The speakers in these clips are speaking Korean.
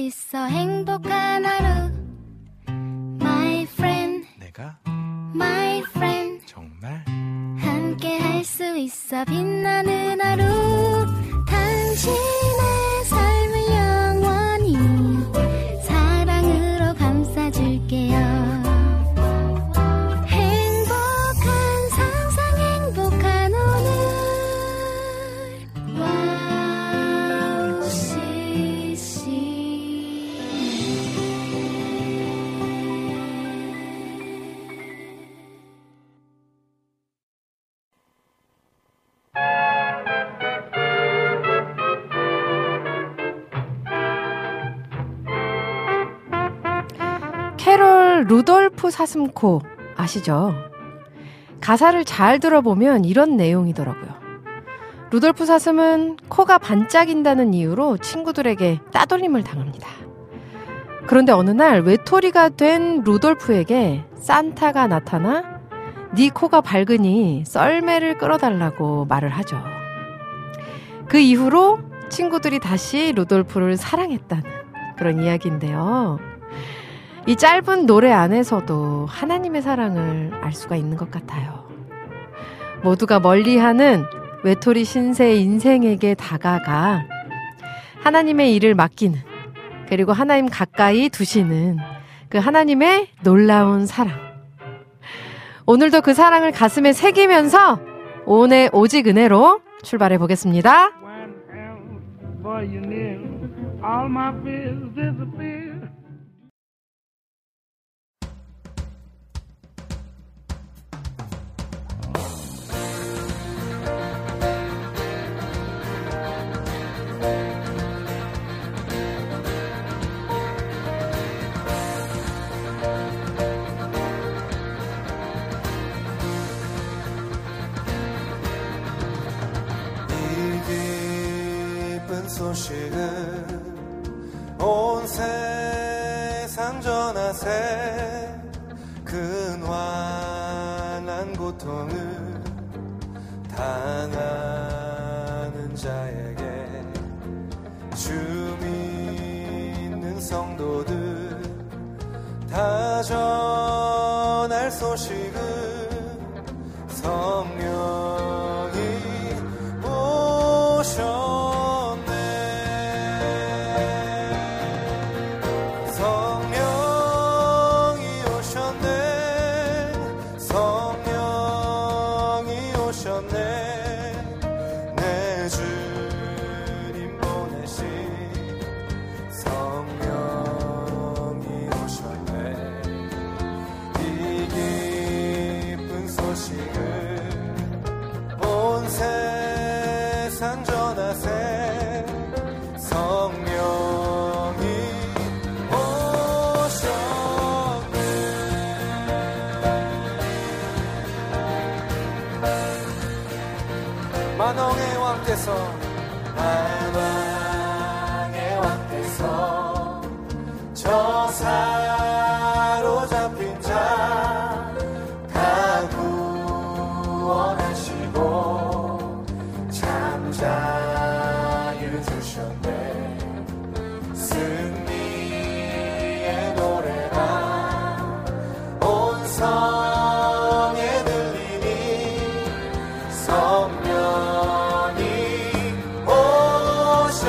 있어 행복한 하루 My friend 내가 My friend 정말 함께 할 수 있어 빛나는 하루 당신의 삶을 영원히 사랑으로 감싸줄게요 캐롤 루돌프 사슴코 아시죠? 가사를 잘 들어보면 이런 내용이더라고요. 루돌프 사슴은 코가 반짝인다는 이유로 친구들에게 따돌림을 당합니다. 그런데 어느 날 외톨이가 된 루돌프에게 산타가 나타나 네 코가 밝으니 썰매를 끌어달라고 말을 하죠. 그 이후로 친구들이 다시 루돌프를 사랑했다는 그런 이야기인데요. 이 짧은 노래 안에서도 하나님의 사랑을 알 수가 있는 것 같아요. 모두가 멀리하는 외톨이 신세의 인생에게 다가가 하나님의 일을 맡기는 그리고 하나님 가까이 두시는 그 하나님의 놀라운 사랑. 오늘도 그 사랑을 가슴에 새기면서 오늘 오직 은혜로 출발해 보겠습니다. 소식은 온 세상 전하세 근환한 고통을 당하는 자에게 주 믿는 성도들 다 전할 소식은 성령이 오셨네 만왕의 왕께서 저 사로잡힌 자 다 구원하시고 잠자유 주셨네 승리의 노래가 온 성에 들리니 성령이 오셨네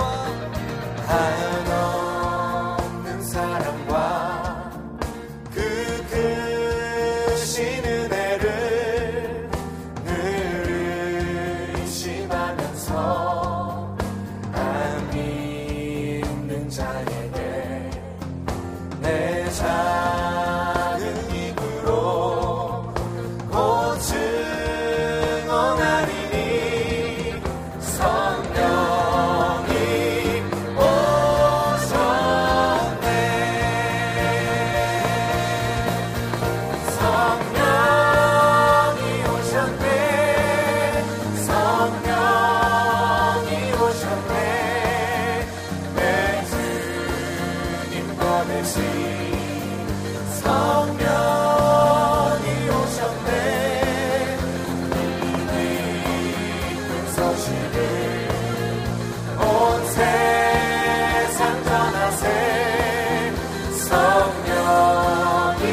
한없는 사랑과 그 크신 은혜를 늘 의심하면서 안 믿는 자에게 내 작은 입으로 곧 증언하리니 성령이 오셨네. 성령이 오셨네. 성령이 오셨네. 내 주님 보내신 성령이 오셨네. 이 기쁜 소식을 온 세상 전하세. 성령이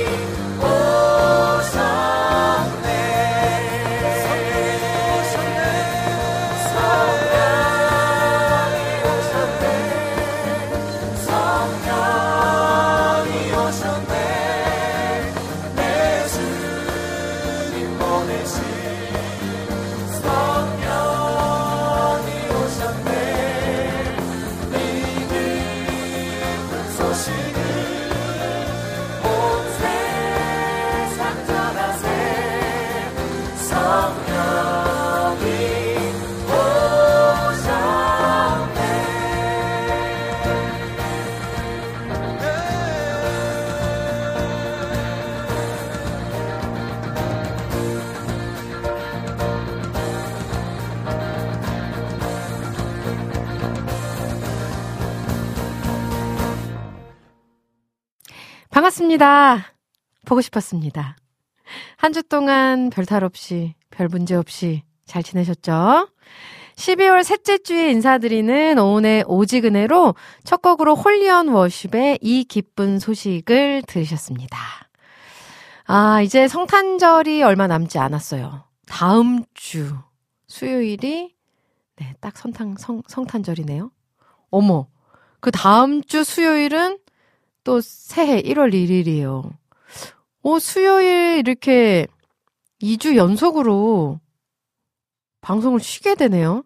오셨네. 성령이 오셨네. 성령이 오셨네. 내 주님 보내신 성령이 오셨네. 이 기쁜 소식을 온 세상 전하세. 성령이 반갑습니다. 보고 싶었습니다. 한 주 동안 별탈 없이, 별 문제 없이 잘 지내셨죠? 12월 셋째 주에 인사드리는 오은의 오직 은혜로 첫 곡으로 홀리언 워십의 이 기쁜 소식을 들으셨습니다. 아, 이제 성탄절이 얼마 남지 않았어요. 다음 주 수요일이 네, 딱 성탄절이네요. 어머, 그 다음 주 수요일은 또 새해 1월 1일이에요. 수요일 이렇게 2주 연속으로 방송을 쉬게 되네요.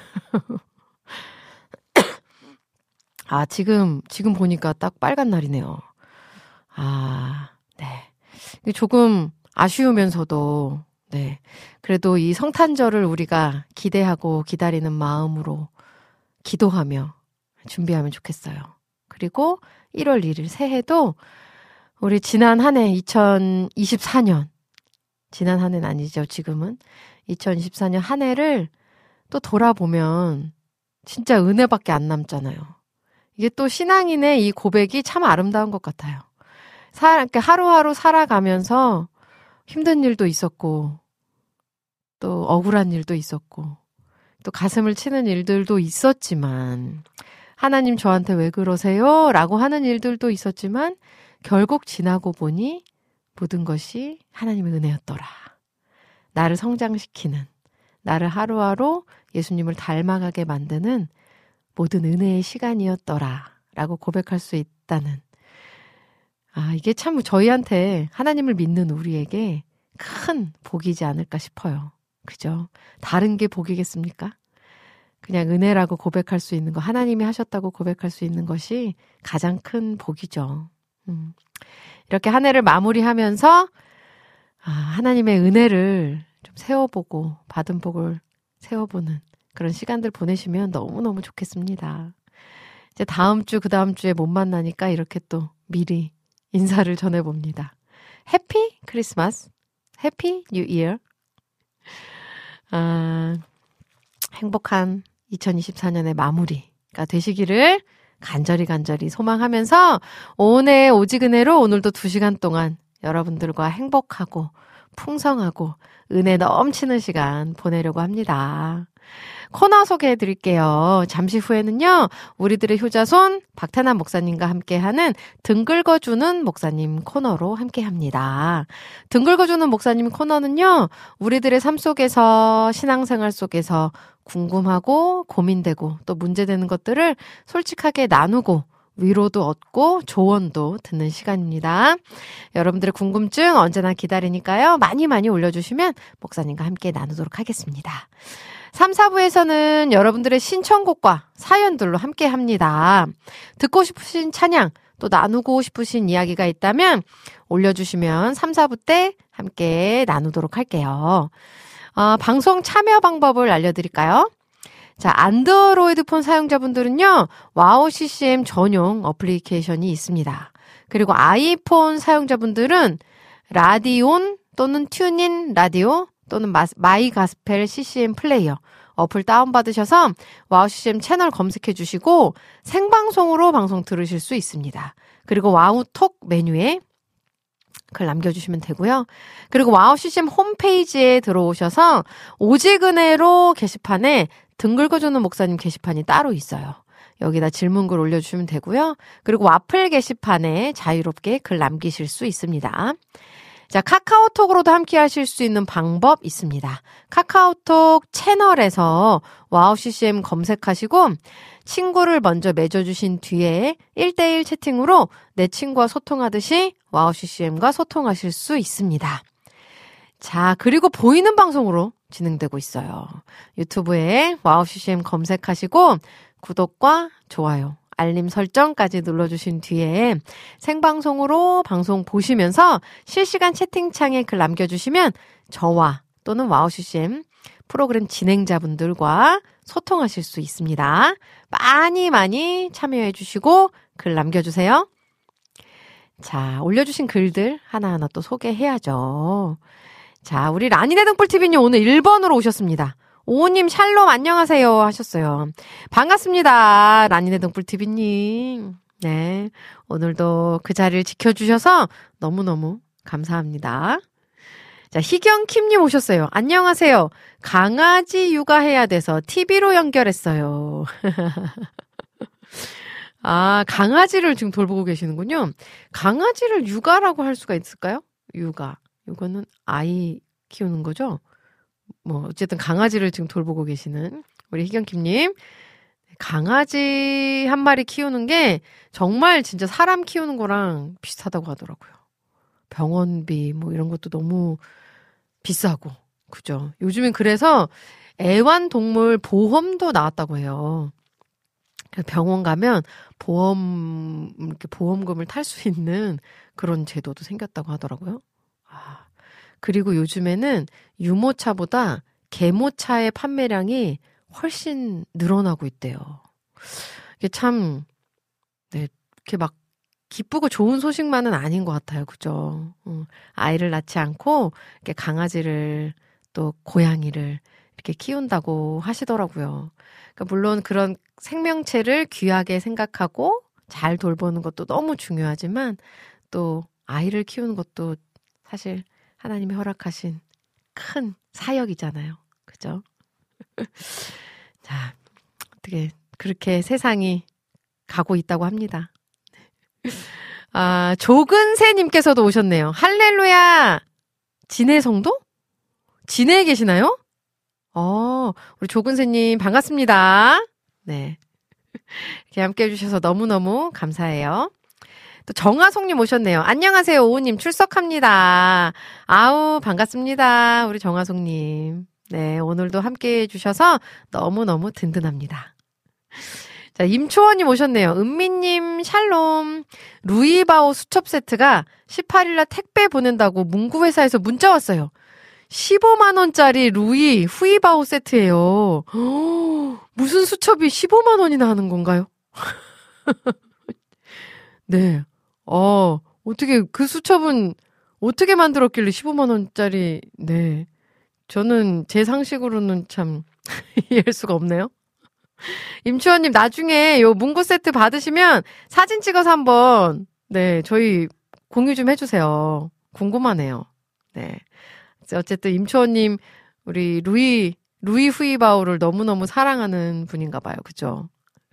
아, 지금 보니까 딱 빨간 날이네요. 아, 네. 조금 아쉬우면서도, 네. 그래도 이 성탄절을 우리가 기대하고 기다리는 마음으로 기도하며 준비하면 좋겠어요. 그리고 1월 1일 새해도 우리 지난 한 해 2024년, 지난 한 해는 아니죠, 지금은. 2024년 한 해를 또 돌아보면 진짜 은혜밖에 안 남잖아요. 이게 또 신앙인의 이 고백이 참 아름다운 것 같아요. 이렇게 하루하루 살아가면서 힘든 일도 있었고, 또 억울한 일도 있었고, 또 가슴을 치는 일들도 있었지만, 하나님 저한테 왜 그러세요? 라고 하는 일들도 있었지만, 결국 지나고 보니 모든 것이 하나님의 은혜였더라. 나를 성장시키는, 나를 하루하루 예수님을 닮아가게 만드는 모든 은혜의 시간이었더라. 라고 고백할 수 있다는. 아, 이게 참 저희한테 하나님을 믿는 우리에게 큰 복이지 않을까 싶어요. 그죠? 다른 게 복이겠습니까? 그냥 은혜라고 고백할 수 있는 거, 하나님이 하셨다고 고백할 수 있는 것이 가장 큰 복이죠. 이렇게 한 해를 마무리하면서 하나님의 은혜를 좀 세워보고 받은 복을 세워보는 그런 시간들 보내시면 너무너무 좋겠습니다. 이제 다음 주, 그 다음 주에 못 만나니까 이렇게 또 미리 인사를 전해봅니다. 해피 크리스마스, 해피 뉴 이어. 행복한 2024년의 마무리가 되시기를 간절히 소망하면서 오늘 오직 은혜로 오늘도 2시간 동안 여러분들과 행복하고 풍성하고 은혜 넘치는 시간 보내려고 합니다. 코너 소개해 드릴게요. 잠시 후에는요, 우리들의 효자손 박태남 목사님과 함께하는 등 긁어주는 목사님 코너로 함께합니다. 등 긁어주는 목사님 코너는요, 우리들의 삶 속에서, 신앙생활 속에서 궁금하고 고민되고 또 문제되는 것들을 솔직하게 나누고 위로도 얻고 조언도 듣는 시간입니다. 여러분들의 궁금증 언제나 기다리니까요. 많이 많이 올려주시면 목사님과 함께 나누도록 하겠습니다. 3, 4부에서는 여러분들의 신청곡과 사연들로 함께 합니다. 듣고 싶으신 찬양, 또 나누고 싶으신 이야기가 있다면 올려주시면 3, 4부 때 함께 나누도록 할게요. 방송 참여 방법을 알려드릴까요? 자, 안드로이드 폰 사용자분들은요, 와우 CCM 전용 어플리케이션이 있습니다. 그리고 아이폰 사용자분들은 라디온 또는 튜닝 라디오 또는 마이 가스펠 CCM 플레이어 어플 다운받으셔서 와우 CCM 채널 검색해 주시고 생방송으로 방송 들으실 수 있습니다. 그리고 와우 톡 메뉴에 글 남겨주시면 되고요. 그리고 와우 CCM 홈페이지에 들어오셔서 오직 은혜로 게시판에 등 긁어주는 목사님 게시판이 따로 있어요. 여기다 질문글 올려주시면 되고요. 그리고 와플 게시판에 자유롭게 글 남기실 수 있습니다. 자, 카카오톡으로도 함께 하실 수 있는 방법 있습니다. 카카오톡 채널에서 와우 CCM 검색하시고 친구를 먼저 맺어주신 뒤에 1대1 채팅으로 내 친구와 소통하듯이 와우 CCM과 소통하실 수 있습니다. 자, 그리고 보이는 방송으로 진행되고 있어요. 유튜브에 와우 CCM 검색하시고 구독과 좋아요, 알림 설정까지 눌러주신 뒤에 생방송으로 방송 보시면서 실시간 채팅창에 글 남겨주시면 저와 또는 와우 CCM 프로그램 진행자분들과 소통하실 수 있습니다. 많이 많이 참여해 주시고 글 남겨주세요. 자, 올려주신 글들 하나하나 또 소개해야죠. 자, 우리 라니네 등불TV님 오늘 1번으로 오셨습니다. 오우님 샬롬 안녕하세요 하셨어요. 반갑습니다. 라니네 등불TV님. 네, 오늘도 그 자리를 지켜주셔서 너무너무 감사합니다. 자, 희경킴님 오셨어요. 안녕하세요. 강아지 육아해야 돼서 TV로 연결했어요. 아, 강아지를 지금 돌보고 계시는군요. 강아지를 육아라고 할 수가 있을까요? 육아. 이거는 아이 키우는 거죠? 뭐 어쨌든 강아지를 지금 돌보고 계시는 우리 희경킴님. 강아지 한 마리 키우는 게 정말 진짜 사람 키우는 거랑 비슷하다고 하더라고요. 병원비 뭐 이런 것도 너무 비싸고, 그죠? 요즘엔 그래서 애완동물 보험도 나왔다고 해요. 병원 가면 이렇게 보험금을 탈 수 있는 그런 제도도 생겼다고 하더라고요. 아, 그리고 요즘에는 유모차보다 계모차의 판매량이 훨씬 늘어나고 있대요. 이게 참, 네, 이렇게 막 기쁘고 좋은 소식만은 아닌 것 같아요. 그죠? 아이를 낳지 않고 이렇게 강아지를 또 고양이를 이렇게 키운다고 하시더라고요. 그러니까 물론 그런 생명체를 귀하게 생각하고 잘 돌보는 것도 너무 중요하지만 또 아이를 키우는 것도 사실 하나님이 허락하신 큰 사역이잖아요. 그죠? 자, 어떻게 그렇게 세상이 가고 있다고 합니다. 아, 조근세님께서도 오셨네요. 할렐루야! 진해성도? 진해에 계시나요? 우리 조근세님 반갑습니다. 네. 이렇게 함께 해주셔서 너무너무 감사해요. 또 정하송님 오셨네요. 안녕하세요. 오우님 출석합니다. 아우, 반갑습니다. 우리 정하송님. 네, 오늘도 함께 해주셔서 너무너무 든든합니다. 자, 임초원님 오셨네요. 은미님 샬롬. 루이바오 수첩 세트가 18일날 택배 보낸다고 문구회사에서 문자 왔어요. 15만원짜리 루이 후이바오 세트예요. 무슨 수첩이 15만원이나 하는 건가요? 네. 어떻게 그 수첩은 어떻게 만들었길래 15만원짜리, 네. 저는 제 상식으로는 참 이해할 수가 없네요. 임추원님 나중에 요 문구 세트 받으시면 사진 찍어서 한번 네 저희 공유 좀 해주세요. 궁금하네요. 네 어쨌든 임추원님 우리 루이 후이바오를 너무너무 사랑하는 분인가 봐요. 그죠?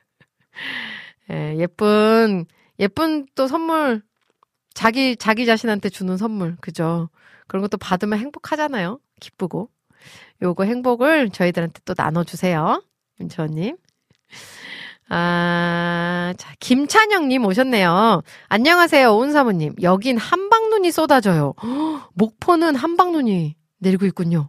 네, 예쁜 또 선물 자기 자신한테 주는 선물 그죠? 그런 것도 받으면 행복하잖아요. 기쁘고 요거 행복을 저희들한테 또 나눠주세요. 윤치원님. 자, 김찬영님 오셨네요. 안녕하세요, 오은사모님. 여긴 한방눈이 쏟아져요. 목포는 한방눈이 내리고 있군요.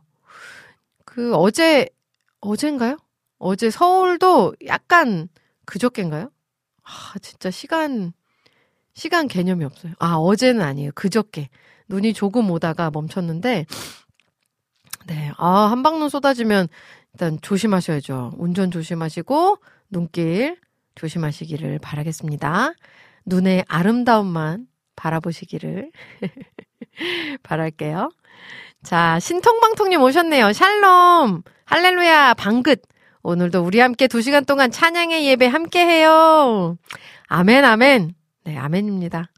어젠가요? 어제 서울도 약간 그저께인가요? 진짜 시간 개념이 없어요. 어제는 아니에요. 그저께. 눈이 조금 오다가 멈췄는데, 네. 한방눈 쏟아지면 일단 조심하셔야죠. 운전 조심하시고, 눈길 조심하시기를 바라겠습니다. 눈의 아름다움만 바라보시기를 바랄게요. 자, 신통방통님 오셨네요. 샬롬, 할렐루야, 방긋. 오늘도 우리 함께 2시간 동안 찬양의 예배 함께 해요. 아멘, 아멘. 네, 아멘입니다.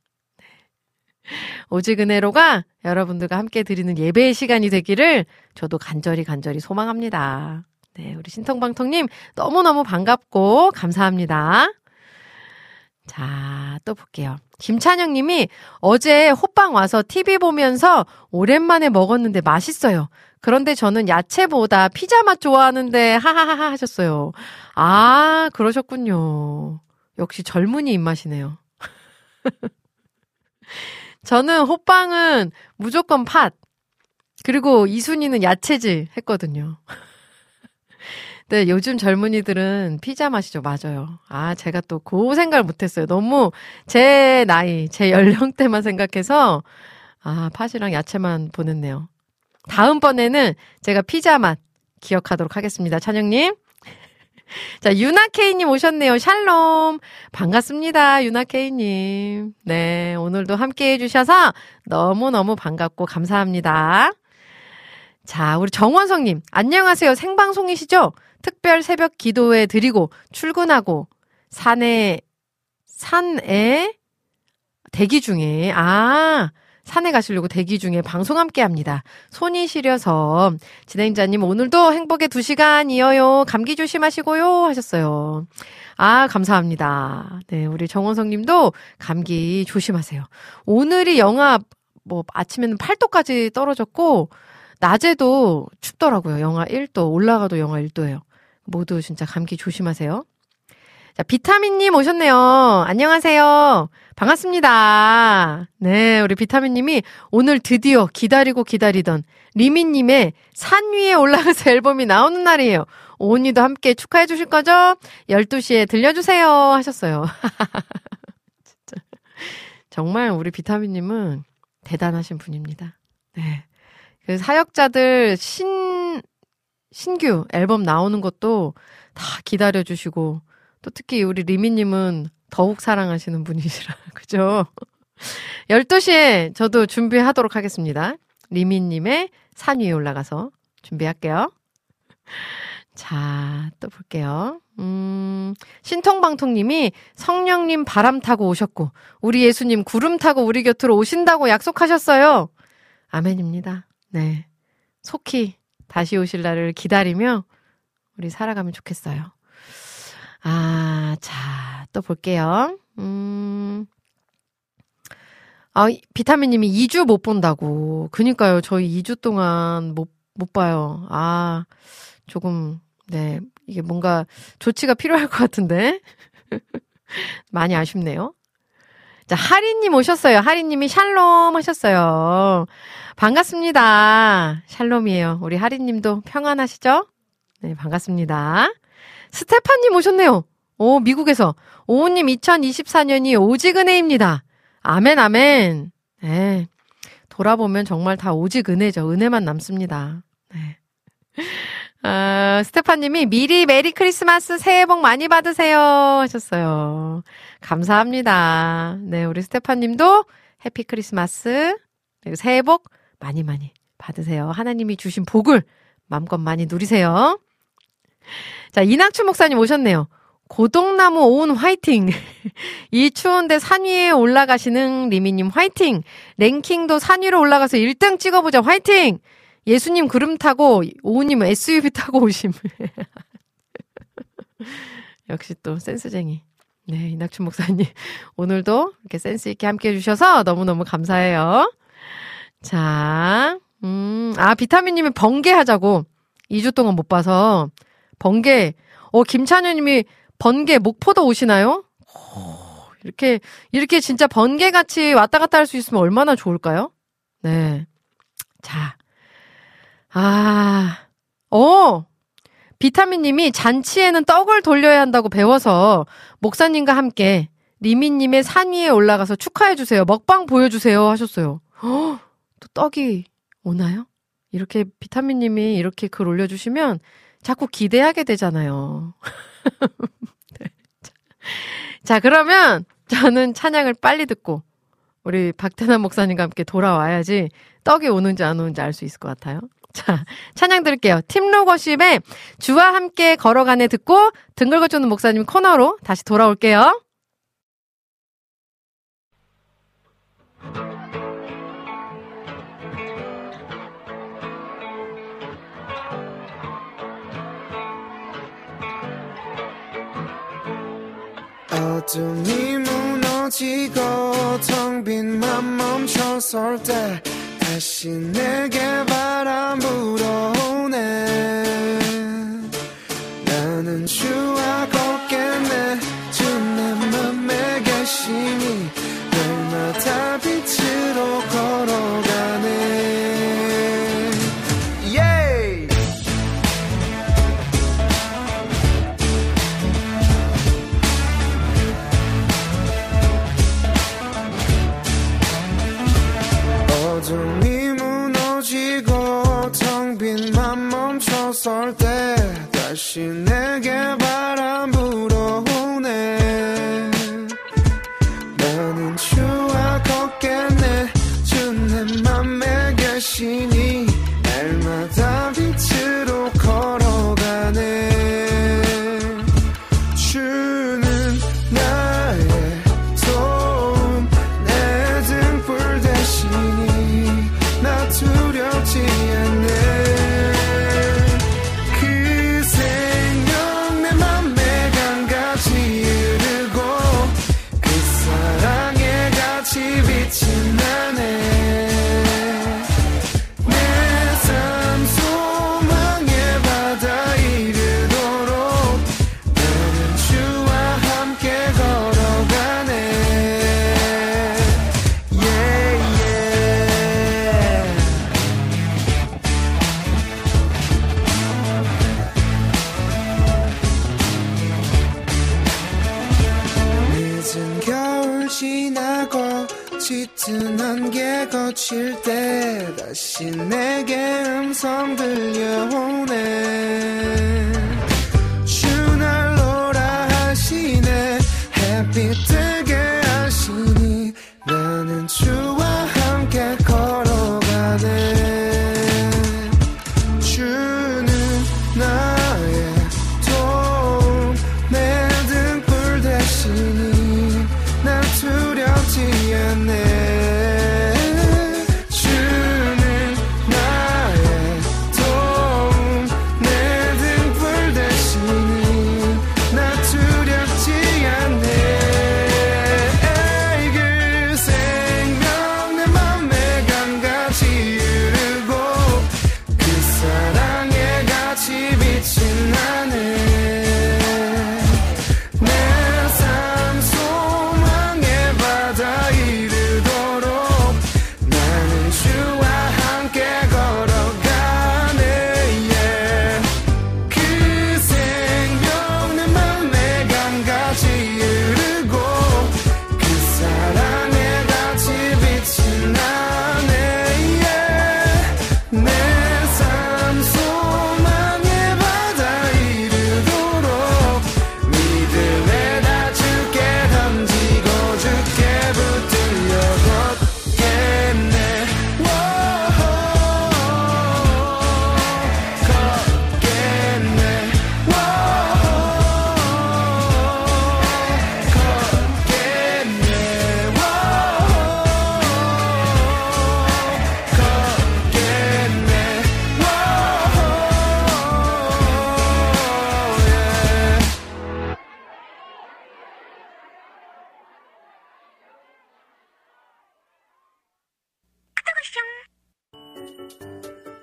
오직 은혜로가 여러분들과 함께 드리는 예배의 시간이 되기를 저도 간절히 소망합니다. 네, 우리 신통방통님 너무너무 반갑고 감사합니다. 자, 또 볼게요. 김찬영님이 어제 호빵 와서 TV 보면서 오랜만에 먹었는데 맛있어요. 그런데 저는 야채보다 피자 맛 좋아하는데 하하하하 하셨어요. 그러셨군요. 역시 젊은이 입맛이네요. 저는 호빵은 무조건 팥, 그리고 이순이는 야채질 했거든요. 네, 요즘 젊은이들은 피자 맛이죠. 맞아요. 제가 또 그 생각을 못했어요. 너무 제 나이, 제 연령대만 생각해서 팥이랑 야채만 보냈네요. 다음번에는 제가 피자 맛 기억하도록 하겠습니다. 찬영님. 자, 유나케이님 오셨네요. 샬롬. 반갑습니다. 유나케이님. 네, 오늘도 함께 해주셔서 너무너무 반갑고 감사합니다. 자, 우리 정원성님. 안녕하세요. 생방송이시죠? 특별 새벽 기도회 드리고 출근하고 산에 대기 중에 산에 가시려고 대기 중에 방송 함께 합니다. 손이 시려서 진행자님 오늘도 행복의 2시간이어요. 감기 조심하시고요 하셨어요. 감사합니다. 네, 우리 정원성 님도 감기 조심하세요. 오늘이 영하 아침에는 8도까지 떨어졌고 낮에도 춥더라고요. 영하 1도 올라가도 영하 1도예요. 모두 진짜 감기 조심하세요. 자, 비타민님 오셨네요. 안녕하세요. 반갑습니다. 네, 우리 비타민님이 오늘 드디어 기다리고 기다리던 리미님의 산 위에 올라가서 앨범이 나오는 날이에요. 오은이도 함께 축하해 주실 거죠? 12시에 들려주세요 하셨어요. 진짜 정말 우리 비타민님은 대단하신 분입니다. 네, 그 사역자들 신규 앨범 나오는 것도 다 기다려주시고 또 특히 우리 리미님은 더욱 사랑하시는 분이시라 그죠? 12시에 저도 준비하도록 하겠습니다. 리미님의 산 위에 올라가서 준비할게요. 자, 또 볼게요. 신통방통님이 성령님 바람 타고 오셨고 우리 예수님 구름 타고 우리 곁으로 오신다고 약속하셨어요. 아멘입니다. 네, 속히 다시 오실 날을 기다리며 우리 살아가면 좋겠어요. 자, 또 볼게요. 비타민님이 2주 못 본다고. 그니까요, 저희 2주 동안 못 봐요. 조금, 네, 이게 뭔가 조치가 필요할 것 같은데. 많이 아쉽네요. 자, 하리님 오셨어요. 하리님이 샬롬 하셨어요. 반갑습니다. 샬롬이에요. 우리 하리님도 평안하시죠? 네, 반갑습니다. 스테파님 오셨네요. 미국에서. 오우님 2024년이 오직 은혜입니다. 아멘, 아멘. 네. 돌아보면 정말 다 오직 은혜죠. 은혜만 남습니다. 네. 스테파님이 미리 메리 크리스마스 새해 복 많이 받으세요 하셨어요. 감사합니다. 네, 우리 스테파님도 해피 크리스마스 그리고 새해 복 많이 받으세요. 하나님이 주신 복을 마음껏 많이 누리세요. 자, 이낙춘 목사님 오셨네요. 고동나무 오은 화이팅. 이 추운데 산 위에 올라가시는 리미님 화이팅. 랭킹도 산 위로 올라가서 1등 찍어보자 화이팅. 예수님 구름 타고 오은님 SUV 타고 오심. 역시 또 센스쟁이. 네, 이낙춘 목사님 오늘도 이렇게 센스 있게 함께 해주셔서 너무너무 감사해요. 자, 비타민님이 번개하자고. 2주 동안 못 봐서 번개, 김찬효님이 번개 목포도 오시나요? 이렇게 진짜 번개같이 왔다 갔다 할 수 있으면 얼마나 좋을까요? 네. 자. 비타민님이 잔치에는 떡을 돌려야 한다고 배워서 목사님과 함께 리미님의 산 위에 올라가서 축하해주세요. 먹방 보여주세요. 하셨어요. 또 떡이 오나요? 이렇게 비타민님이 이렇게 글 올려주시면 자꾸 기대하게 되잖아요. 네. 자, 그러면 저는 찬양을 빨리 듣고 우리 박태남 목사님과 함께 돌아와야지 떡이 오는지 안 오는지 알 수 있을 것 같아요. 자, 찬양 들을게요. 팀로거십의 주와 함께 걸어가네 듣고 등 긁어주는 목사님 코너로 다시 돌아올게요. 어둠이 무너지고 텅 빈 맘 멈춰설 때 다시 내게 바람 불어오네. 나는 주와 걷겠네. 주 내 맘에 계시니 날마다 빛으로 걸어가네. 어둠이 무너지고 텅 빈 맘 멈춰설 때 다시 내게 바람 불어오네. 나는 주와 걷겠네. 주 내 맘에 계시니 날마다 빛으로 걸어가네. 주는 나의 도움 내 등불 대시니 나 두렵지 않네. 그 생명 내 맘에 강같이 흐르고 그 사랑에 같이 빛이 나네. 내 삶 소망의 바다에 이르도록 나는 주와 함께 걸어가네. 늦은 겨울 지나고 짙은 안개 거칠 때 다시 내게 음성 들려오네. 주 날 오라 하시네. 햇빛 뜨게 하시니 나는 주와 함께 걸어가네. 주는 나의 도움 내 등불 대시니 난 두렵지 않네. 주는 나의 도움 내 등불 대시니 난 두렵지 않네.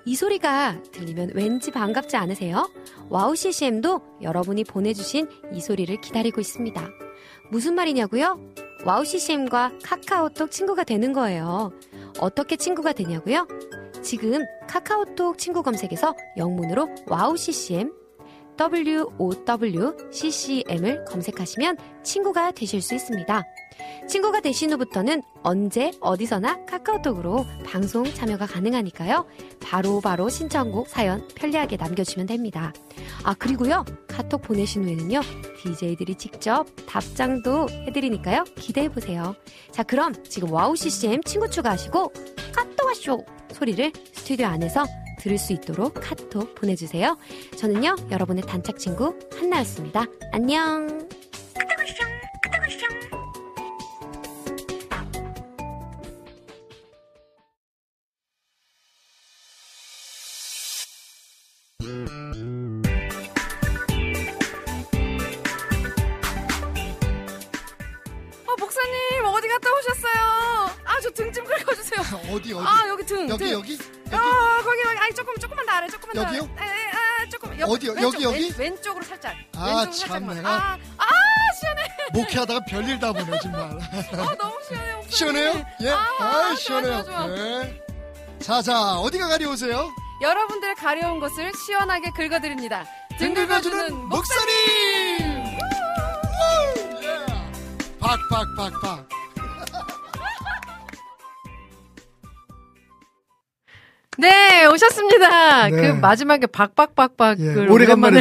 이 소리가 들리면 왠지 반갑지 않으세요? 와우 CCM도 여러분이 보내주신 이 소리를 기다리고 있습니다. 무슨 말이냐고요? 와우 CCM과 카카오톡 친구가 되는 거예요. 어떻게 친구가 되냐고요? 지금 카카오톡 친구 검색에서 영문으로 와우 CCM WOWCCM을 검색하시면 친구가 되실 수 있습니다. 친구가 되신 후부터는 언제 어디서나 카카오톡으로 방송 참여가 가능하니까요. 바로 신청곡 사연 편리하게 남겨주시면 됩니다. 아, 그리고요, 카톡 보내신 후에는요, DJ들이 직접 답장도 해드리니까요, 기대해보세요. 자, 그럼 지금 와우 CCM 친구 추가하시고 카톡 와쇼 소리를 스튜디오 안에서 들을 수 있도록 카톡 보내주세요. 저는요, 여러분의 단짝 친구 한나였습니다. 안녕. 목사님 어디 갔다 오셨어요? 아, 저 등 좀 긁어주세요. 어디? 아, 여기 등. 여기? 아, 거기. 아니, 조금만 더 아래, 조금만 더. 여기요? 조금. 어디요? 왼쪽, 여기? 왼쪽으로 살짝. 아, 왼쪽으로 참, 살짝만. 내가. 시원해. 목회하다가 별일 다 보네, 정말. 너무 시원해요. 목사님. 시원해요? 예? 시원해요. 좋아. 예. 자, 어디가 가려우세요? 여러분들 가려운 것을 시원하게 긁어드립니다. 등 긁어주는 목사님! 예. 박. 네, 오셨습니다. 네. 그 마지막에 박박박박을 예, 오래간만에.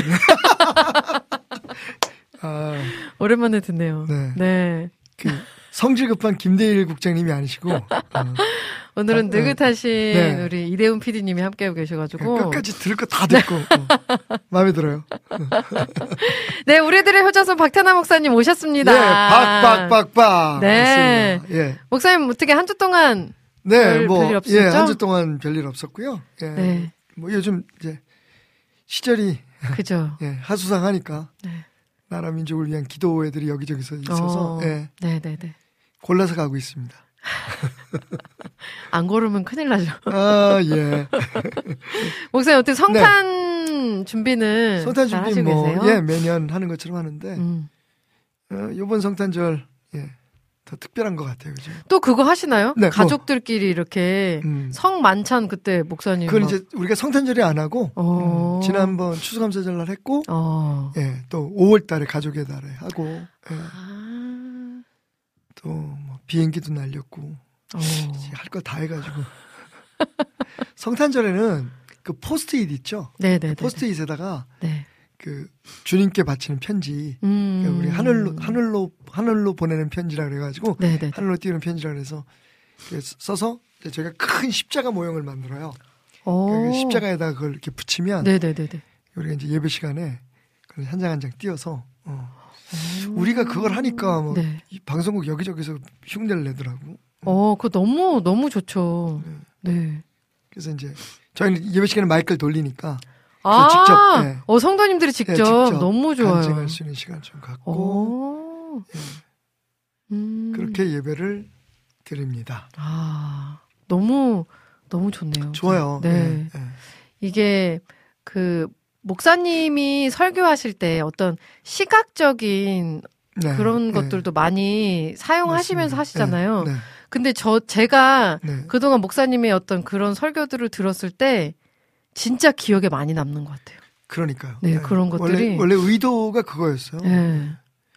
오랜만에 듣네요. 네. 그 성질 급한 김대일 국장님이 아니시고 오늘은 느긋하신 네. 우리 이대훈 PD님이 함께하고 계셔가지고 끝까지 들을 거 다 듣고 마음에 들어요. 네, 우리들의 효자손 박태나 목사님 오셨습니다. 네, 박박박박. 네, 맞습니다. 예. 목사님 어떻게 한 주 동안 네, 별일 없으셨죠? 예, 한 주 동안 별일 없었고요. 예. 네. 뭐 요즘 이제 시절이 그죠. 예, 하수상하니까 네. 나라 민족을 위한 기도회들이 여기저기서 있어서 예. 네. 골라서 가고 있습니다. 안 걸으면 큰일 나죠. 아, 예. 목사님 어떻게 성탄 준비는 성탄 잘 준비 하시고 계세요? 예, 매년 하는 것처럼 하는데 이번 성탄절 예. 더 특별한 것 같아요, 그죠? 또 그거 하시나요? 네, 가족들끼리 이렇게 성 만찬 그때 목사님. 그건 이제 우리가 성탄절에 안 하고 지난번 추수감사절날 했고, 예, 또 5월달에 가족의 달에 하고, 예. 또 뭐 비행기도 날렸고 할 거 다 해가지고 성탄절에는 그 포스트잇 있죠? 네네. 포스트잇에다가 네. 그 주님께 바치는 편지, 그러니까 우리 하늘로 보내는 편지라 그래가지고 네네. 하늘로 띄우는 편지라 그래서 써서 저희가 큰 십자가 모형을 만들어요. 그러니까 십자가에다가 그걸 이렇게 붙이면, 네네네. 우리가 이제 예배 시간에 한 장 한 장 띄어서 우리가 그걸 하니까 뭐 네. 방송국 여기저기서 흉내를 내더라고. 그거 너무 좋죠. 네. 그래서 이제 저희는 예배 시간에 마이크를 돌리니까. 직접. 네. 성도님들이 직접 너무 좋아요. 간증할 수 있는 시간 좀 갖고. 예. 그렇게 예배를 드립니다. 너무 좋네요. 좋아요. 네. 네. 이게 그 목사님이 설교하실 때 어떤 시각적인 그런 것들도 많이 사용하시면서 맞습니다. 하시잖아요. 네. 근데 제가 그동안 목사님의 어떤 그런 설교들을 들었을 때 진짜 기억에 많이 남는 것 같아요. 그러니까요. 네, 그런 것들이. 원래 의도가 그거였어요. 네.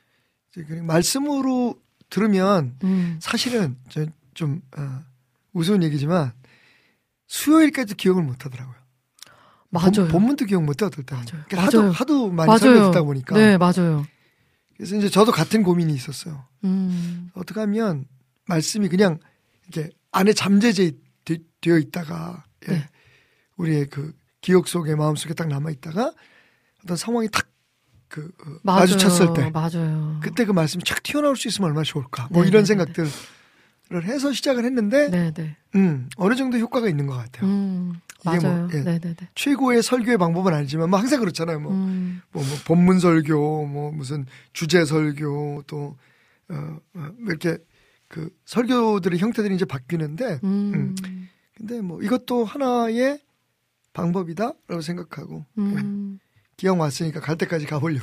말씀으로 들으면 사실은 좀 우스운 얘기지만 수요일까지 기억을 못 하더라고요. 맞아요. 본문도 기억 못 해요, 어떨 때는. 맞아요. 하도 많이 설교 듣다 보니까. 네, 맞아요. 그래서 이제 저도 같은 고민이 있었어요. 어떻게 하면 말씀이 그냥 이렇게 안에 잠재되어 있다가 네. 우리의 그 기억 속에 마음 속에 딱 남아 있다가 어떤 상황이 탁 마주쳤을 때, 맞아요. 그때 그 말씀이 착 튀어나올 수 있으면 얼마나 좋을까. 뭐 이런 생각들을 해서 시작을 했는데, 어느 정도 효과가 있는 것 같아요. 이게 맞아요. 최고의 설교의 방법은 아니지만, 뭐 항상 그렇잖아요. 뭐 본문 설교, 뭐 무슨 주제 설교, 또 이렇게 그 설교들의 형태들이 이제 바뀌는데, 근데 뭐 이것도 하나의 방법이다라고 생각하고 기왕 왔으니까 갈 때까지 가보려고.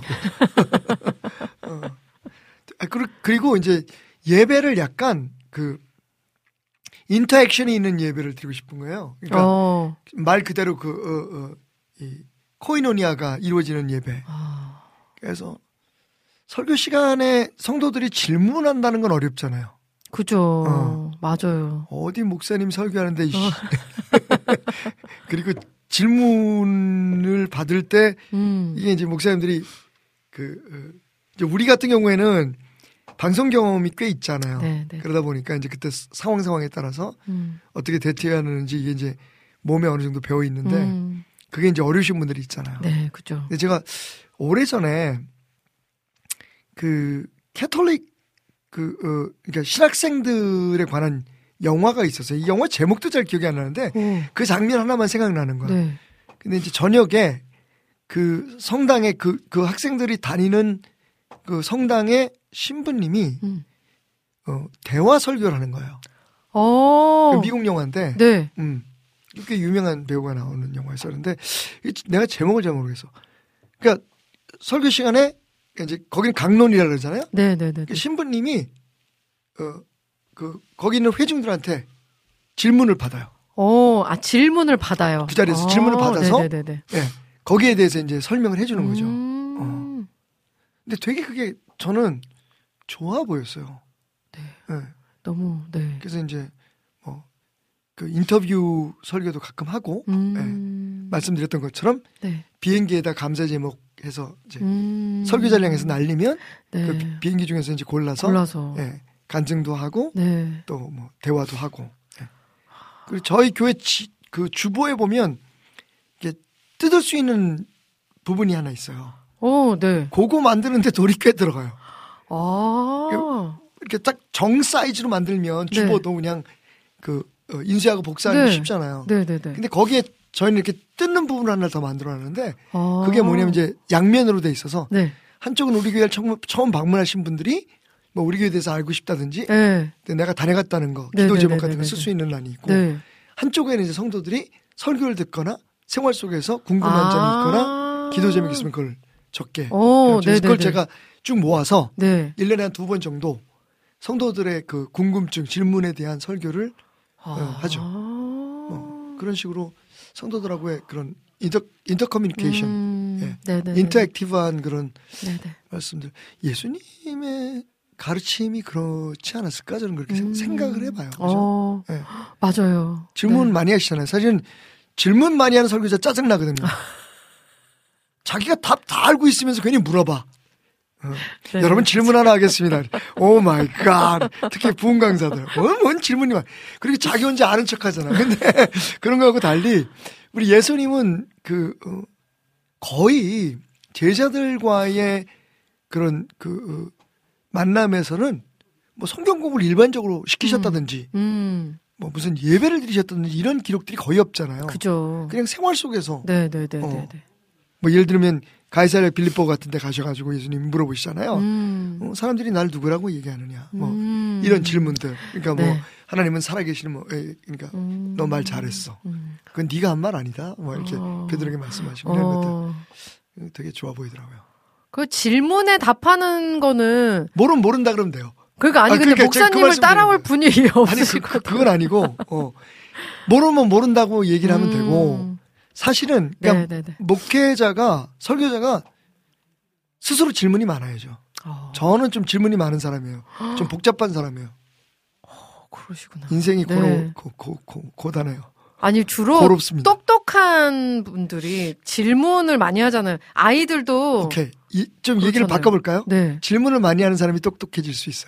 그리고 이제 예배를 약간 그 인터액션이 있는 예배를 드리고 싶은 거예요. 그러니까 말 그대로 이 코이노니아가 이루어지는 예배. 그래서 설교 시간에 성도들이 질문한다는 건 어렵잖아요. 그죠. 맞아요. 어디 목사님 설교하는데 그리고 질문을 받을 때 이게 이제 목사님들이 이제 우리 같은 경우에는 방송 경험이 꽤 있잖아요. 네, 네. 그러다 보니까 이제 그때 상황에 따라서 어떻게 대처해야 하는지 이게 이제 몸에 어느 정도 배워 있는데 그게 이제 어려우신 분들이 있잖아요. 네, 그죠. 근데 제가 오래전에 그 캐톨릭 그러니까 신학생들에 관한 영화가 있었어요. 이 영화 제목도 잘 기억이 안 나는데 그 장면 하나만 생각나는 거야. 네. 근데 이제 저녁에 그 성당에 그 학생들이 다니는 그 성당의 신부님이 대화 설교를 하는 거예요. 그 미국 영화인데, 네. 꽤 유명한 배우가 나오는 영화였었는데 내가 제목을 잘 모르겠어. 그러니까 설교 시간에 이제 거기는 강론이라 그러잖아요. 네, 네, 네. 그 신부님이 거기 있는 회중들한테 질문을 받아요. 질문을 받아요. 그 자리에서 질문을 받아서 네네네. 네, 거기에 대해서 이제 설명을 해주는 거죠. 근데 되게 그게 저는 좋아 보였어요. 네. 네. 너무, 네. 그래서 이제 그 인터뷰 설교도 가끔 하고 네, 말씀드렸던 것처럼 네. 비행기에다 감사 제목해서 이제 설교자를 향해서 날리면 네. 그 비행기 중에서 이제 골라서 네, 간증도 하고 네. 또 뭐 대화도 하고. 네. 그리고 저희 교회 그 주보에 보면 이게 뜯을 수 있는 부분이 하나 있어요. 네. 그거 만드는데 돈이 꽤 들어가요. 아. 이렇게 딱 정 사이즈로 만들면 주보도 네. 그냥 인쇄하고 복사하기 네. 쉽잖아요. 네네네. 근데 거기에 저희는 이렇게 뜯는 부분을 하나 더 만들어놨는데 그게 뭐냐면 이제 양면으로 돼 있어서 네. 한쪽은 우리 교회를 처음 방문하신 분들이 뭐 우리 교회에 대해서 알고 싶다든지 네. 내가 다녀갔다는 거 네, 기도 네, 제목 네, 같은 거 네, 쓸 네. 수 있는 란이 있고 네. 한쪽에는 이제 성도들이 설교를 듣거나 생활 속에서 궁금한 점이 있거나 기도 제목이 있으면 그걸 적게 그래서 그걸 제가 쭉 모아서 네. 1년에 한 2번 정도 성도들의 그 궁금증 질문에 대한 설교를 하죠. 그런 식으로 성도들하고의 그런 인터커뮤니케이션, 인터액티브한 그런 말씀들. 예수님의 가르침이 그렇지 않았을까 저는 그렇게 생각을 해봐요. 그죠? 네. 맞아요. 질문 많이 하시잖아요. 사실은 질문 많이 하는 설교자 짜증 나거든요. 자기가 답 다 알고 있으면서 괜히 물어봐. 여러분 질문 하나 하겠습니다. 오 마이 갓. 특히 부흥 강사들. 뭔 질문이 많아. 그리고 자기 혼자 아는 척 하잖아. 근데 그런 거하고 달리 우리 예수님은 거의 제자들과의 그런 만남에서는 뭐 성경 공부를 일반적으로 시키셨다든지 뭐 무슨 예배를 드리셨다든지 이런 기록들이 거의 없잖아요. 그죠. 그냥 생활 속에서. 네네네. 뭐 예를 들면 가이사랴 빌립보 같은 데 가셔가지고 예수님 물어보시잖아요. 사람들이 날 누구라고 얘기하느냐. 뭐 이런 질문들. 그러니까 뭐 하나님은 살아계시는 뭐 그러니까 너 말 잘했어. 그건 네가 한 말 아니다. 뭐 이렇게 베드로에게 말씀하시고 이런 것들 되게 좋아 보이더라고요. 그 질문에 답하는 거는 모른다 그러면 돼요. 그러니까 근데 그러니까 목사님을 따라올 분이 없으실 것 같아요. 그건 아니고 모르면 모른다고 얘기를 하면 되고 사실은 그러니까 목회자가 설교자가 스스로 질문이 많아야죠. 저는 좀 질문이 많은 사람이에요. 좀 복잡한 사람이에요. 그러시구나. 인생이 고단해요. 아니 주로 고롭습니다. 똑똑한 분들이 질문을 많이 하잖아요. 아이들도 오케이. 좀 얘기를 바꿔볼까요? 네. 질문을 많이 하는 사람이 똑똑해질 수 있어요.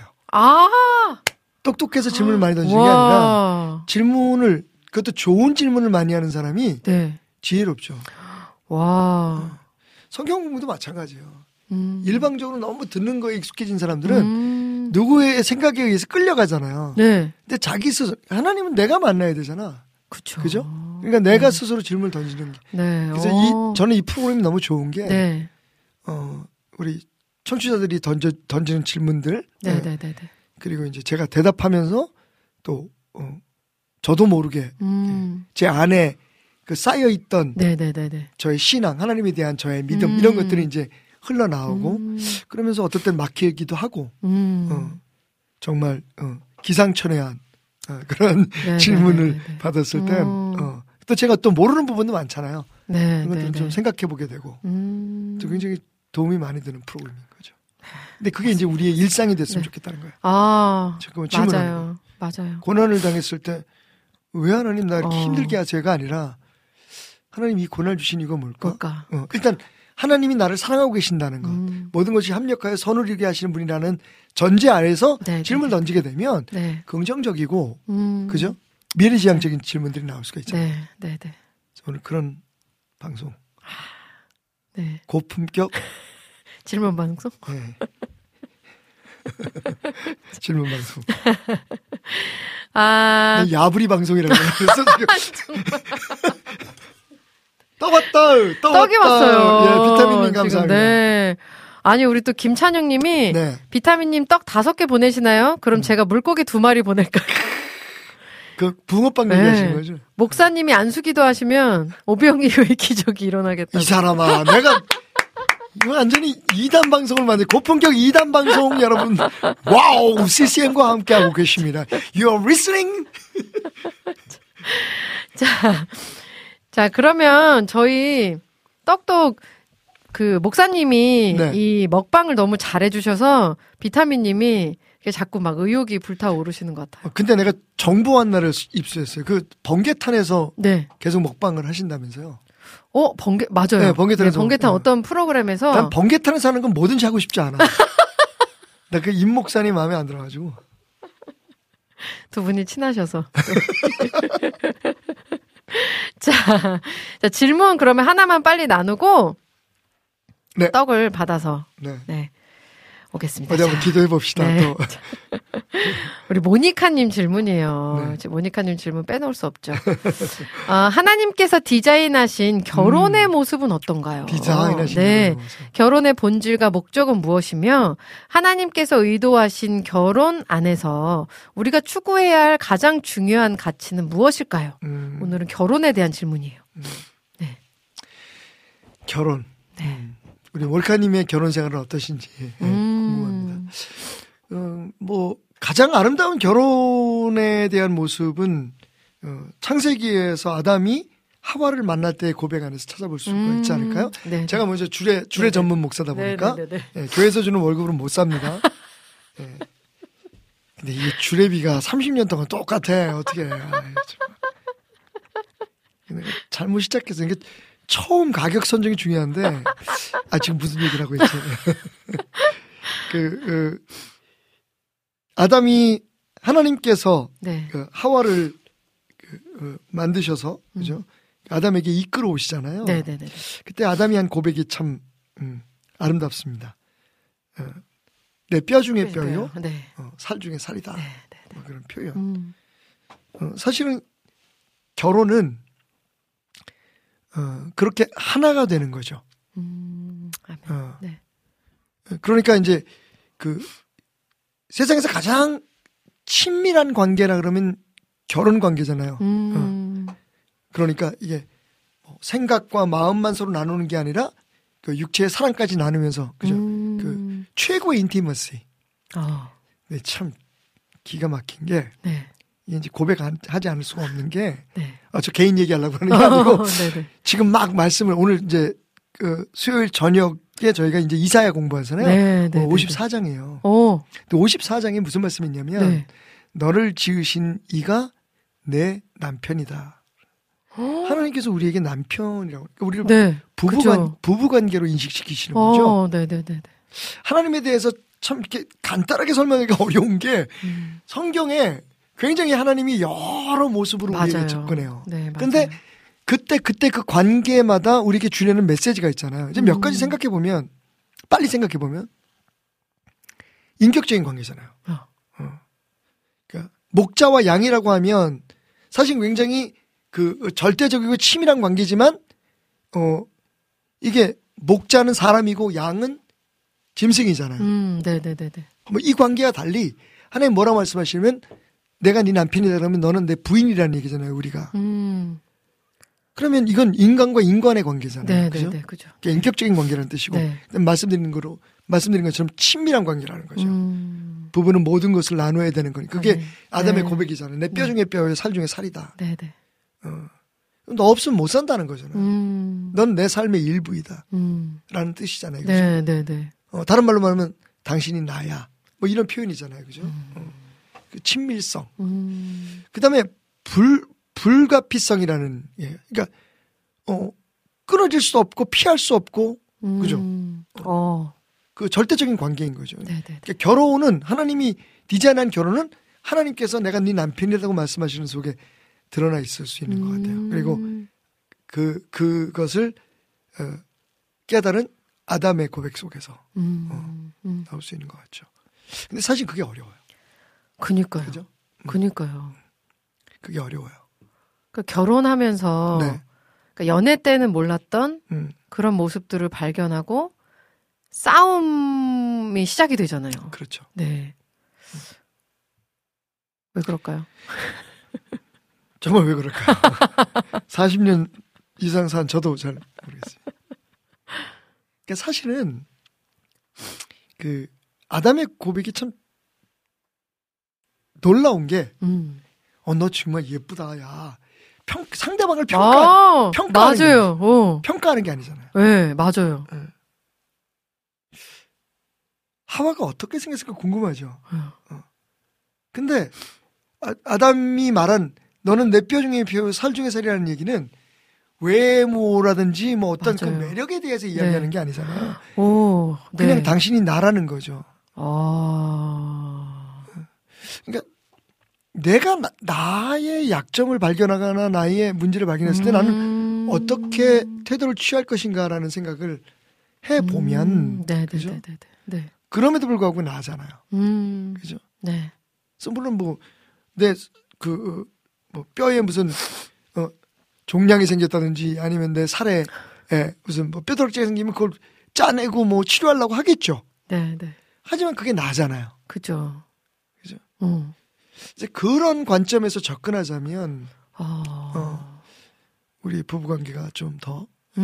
똑똑해서 질문을 많이 던지는 게 아니라 질문을 그것도 좋은 질문을 많이 하는 사람이 지혜롭죠. 와. 성경 공부도 마찬가지예요. 일방적으로 너무 듣는 거에 익숙해진 사람들은 누구의 생각에 의해서 끌려가잖아요. 네. 근데 자기 스스로 하나님은 내가 만나야 되잖아. 그쵸. 그죠? 그러니까 내가 스스로 질문을 던지는 게. 네. 그래서 저는 이 프로그램이 너무 좋은 게 네. 우리 청취자들이 던지는 질문들. 네. 그리고 이제 제가 대답하면서 또 저도 모르게 제 안에 그 쌓여있던 네네네네. 저의 신앙, 하나님에 대한 저의 믿음 이런 것들이 이제 흘러나오고 그러면서 어떨 땐 막히기도 하고 정말 기상천외한 그런 질문을 받았을 땐 또 제가 또 모르는 부분도 많잖아요. 그런 것들을 좀 생각해보게 되고 또 굉장히 도움이 많이 되는 프로그램인 거죠. 근데 그게 이제 우리의 일상이 됐으면 좋겠다는 거예요. 아, 맞아요. 맞아요. 고난을 당했을 때 왜 하나님 나 이렇게 힘들게 하세요가 아니라 하나님 이 고난을 주신 이유가 뭘까? 일단 하나님이 나를 사랑하고 계신다는 것, 모든 것이 합력하여 선을 이루게 하시는 분이라는 전제 아래서 질문을 던지게 되면 긍정적이고 그죠? 미래지향적인 질문들이 나올 수가 있잖아요. 오늘 그런 방송, 고품격 질문 방송. 질문 방송. 야부리 방송이라고 그랬어. 떡이 왔어요. 예, 비타민님 감사합니다. 네. 아니 우리 또 김찬영님이 비타민님 떡 5개 보내시나요? 그럼 제가 물고기 2마리 보낼까요? 그 붕어빵 얘기하시는 거죠? 목사님이 안수기도 하시면 오병이어의 기적이 일어나겠다. 이 사람아, 내가 이거 완전히 2단 방송을 만든 고품격 2단 방송 여러분 와우 CCM과 함께하고 계십니다. You're listening. 자 그러면 저희 떡떡 그 목사님이 이 먹방을 너무 잘해주셔서 비타민님이 자꾸 막 의욕이 불타오르시는 것 같아요. 근데 내가 정보 하나를 입수했어요. 그 번개탄에서 계속 먹방을 하신다면서요? 맞아요. 네, 번개탄에서. 번개탄 어떤 프로그램에서. 난 번개탄에서 하는 건 뭐든지 하고 싶지 않아. 나 그 임 목사님 마음에 안 들어가지고. 두 분이 친하셔서. 자, 질문 그러면 하나만 빨리 나누고. 떡을 받아서. 오겠습니다. 어디 한번 기도해 봅시다. 또. 우리 모니카님 질문이에요. 모니카님 질문 빼놓을 수 없죠. 하나님께서 디자인하신 결혼의 모습은 어떤가요? 디자인하신 모습. 결혼의 본질과 목적은 무엇이며 하나님께서 의도하신 결혼 안에서 우리가 추구해야 할 가장 중요한 가치는 무엇일까요? 오늘은 결혼에 대한 질문이에요. 결혼. 우리 몰카님의 결혼 생활은 어떠신지 궁금합니다. 뭐 가장 아름다운 결혼에 대한 모습은 창세기에서 아담이 하와를 만날 때의 고백 안에서 찾아볼 수가 있지 않을까요? 제가 먼저 주례 전문 목사다 보니까 교회에서 주는 월급으로 못 삽니다. 근데 이게 주례비가 30년 동안 똑같아. 어떻게 해. 잘못 시작해서 이게 처음 가격 선정이 중요한데, 지금 무슨 얘기를 하고 있지? 아담이 하나님께서 그 하와를 만드셔서, 그죠? 아담에게 이끌어 오시잖아요. 그때 아담이 한 고백이 참, 아름답습니다. 내 뼈 중에 뼈요. 살 중에 살이다. 뭐 그런 표현. 사실은 결혼은 그렇게 하나가 되는 거죠. 그러니까 이제 그 세상에서 가장 친밀한 관계라 그러면 결혼 관계잖아요. 그러니까 이게 생각과 마음만 서로 나누는 게 아니라 그 육체의 사랑까지 나누면서 그죠? 그 최고의 인티머시. 네, 참 기가 막힌 게. 이게 이제 고백하지 않을 수가 없는 게, 저 개인 얘기하려고 하는 게 아니고, 지금 막 말씀을, 오늘 이제, 수요일 저녁에 저희가 이제 이사야 공부하잖아요. 54장이에요. 근데 54장에 무슨 말씀이 있냐면, 너를 지으신 이가 내 남편이다. 하나님께서 우리에게 남편이라고, 그러니까 우리를 부부관계로 인식시키시는 거죠. 하나님에 대해서 참 이렇게 간단하게 설명하기가 어려운 게, 성경에 굉장히 하나님이 여러 모습으로 우리에게 접근해요. 근데 그때 그 관계마다 우리에게 주려는 메시지가 있잖아요. 이제 몇 가지 생각해보면, 빨리 생각해보면, 인격적인 관계잖아요. 그러니까 목자와 양이라고 하면 사실 굉장히 그 절대적이고 치밀한 관계지만, 이게 목자는 사람이고 양은 짐승이잖아요. 뭐 이 관계와 달리 하나님 뭐라 말씀하시면 내가 네 남편이다 그러면 너는 내 부인이라는 얘기잖아요, 우리가. 그러면 이건 인간과 인간의 관계잖아요. 네, 그죠? 네, 네, 그죠. 그러니까 인격적인 관계라는 뜻이고 네. 말씀드린 것처럼 친밀한 관계라는 거죠. 부부는 모든 것을 나눠야 되는 거니까. 그게 네. 아담의 네. 고백이잖아요. 내 뼈 중에 뼈에 살 중에 살이다. 네, 네. 너 없으면 못 산다는 거잖아요. 넌 내 삶의 일부이다. 라는 뜻이잖아요. 그죠? 네, 네, 네. 다른 말로 말하면 당신이 나야. 뭐 이런 표현이잖아요. 그죠? 그 친밀성. 그 다음에 불가피성이라는, 예. 그러니까, 끊어질 수 없고 피할 수 없고, 그죠? 그 절대적인 관계인 거죠. 네, 네. 그러니까 결혼은 하나님이 디자인한 결혼은 하나님께서 내가 네 남편이라고 말씀하시는 속에 드러나 있을 수 있는 것 같아요. 그리고 그것을 깨달은 아담의 고백 속에서 나올 수 있는 것 같죠. 근데 사실 그게 어려워요. 그니까요. 그죠? 그니까요. 그게 어려워요. 그러니까 결혼하면서 네. 그러니까 연애 때는 몰랐던 그런 모습들을 발견하고 싸움이 시작이 되잖아요. 그렇죠. 네. 왜 그럴까요? 정말 왜 그럴까요? 40년 이상 산 저도 잘 모르겠어요. 그러니까 사실은 그 아담의 고백이 참 놀라운 게, 너 정말 예쁘다, 야. 상대방을 평가하는 맞아요. 평가하는 게 아니잖아요. 네, 맞아요. 하와가 어떻게 생겼을까 궁금하죠. 근데 아담이 말한 너는 내 뼈 중에 뼈, 살 중에 살이라는 얘기는 외모라든지 뭐 어떤 그 맞아요. 매력에 대해서 이야기하는 게 아니잖아요. 네. 그냥 당신이 나라는 거죠. 그러니까 내가 나의 약점을 발견하거나 나의 문제를 발견했을 때 나는 어떻게 태도를 취할 것인가라는 생각을 해보면 그죠? 네. 그럼에도 불구하고 나잖아요. 그죠? 네. 그래서 물론 내 뼈에 무슨 종양이 생겼다든지 아니면 내 살에 무슨 뼈다귀가 생기면 그걸 짜내고 뭐 치료하려고 하겠죠. 네, 네. 하지만 그게 나잖아요. 그죠. 이제 그런 관점에서 접근하자면 우리 부부관계가 좀 더.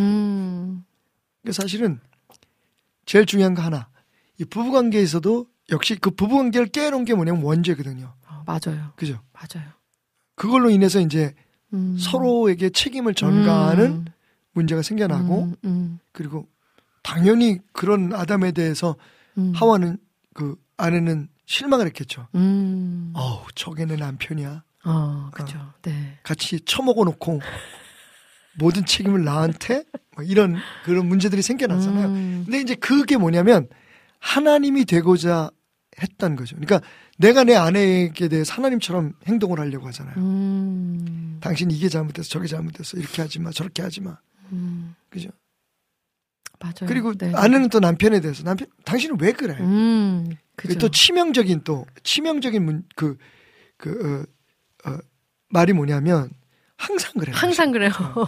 사실은 제일 중요한 거 하나. 이 부부관계에서도 역시 그 부부관계를 깨놓은 게 뭐냐면 원죄거든요. 맞아요. 그죠? 맞아요. 그걸로 인해서 이제 서로에게 책임을 전가하는 문제가 생겨나고 그리고 당연히 그런 아담에 대해서 하와는 그 아내는 실망을 했겠죠. 저게 내 남편이야. 그죠. 네. 같이 처먹어 놓고 모든 책임을 나한테 이런 그런 문제들이 생겨났잖아요. 근데 이제 그게 뭐냐면 하나님이 되고자 했던 거죠. 그러니까 내가 내 아내에게 대해서 하나님처럼 행동을 하려고 하잖아요. 당신 이게 잘못됐어, 저게 잘못됐어, 이렇게 하지 마, 저렇게 하지 마. 그죠? 맞아요. 그리고 네. 아내는 또 남편에 대해서 당신은 왜 그래? 그죠. 또 치명적인 말이 뭐냐면 항상 그래. 항상 그래요.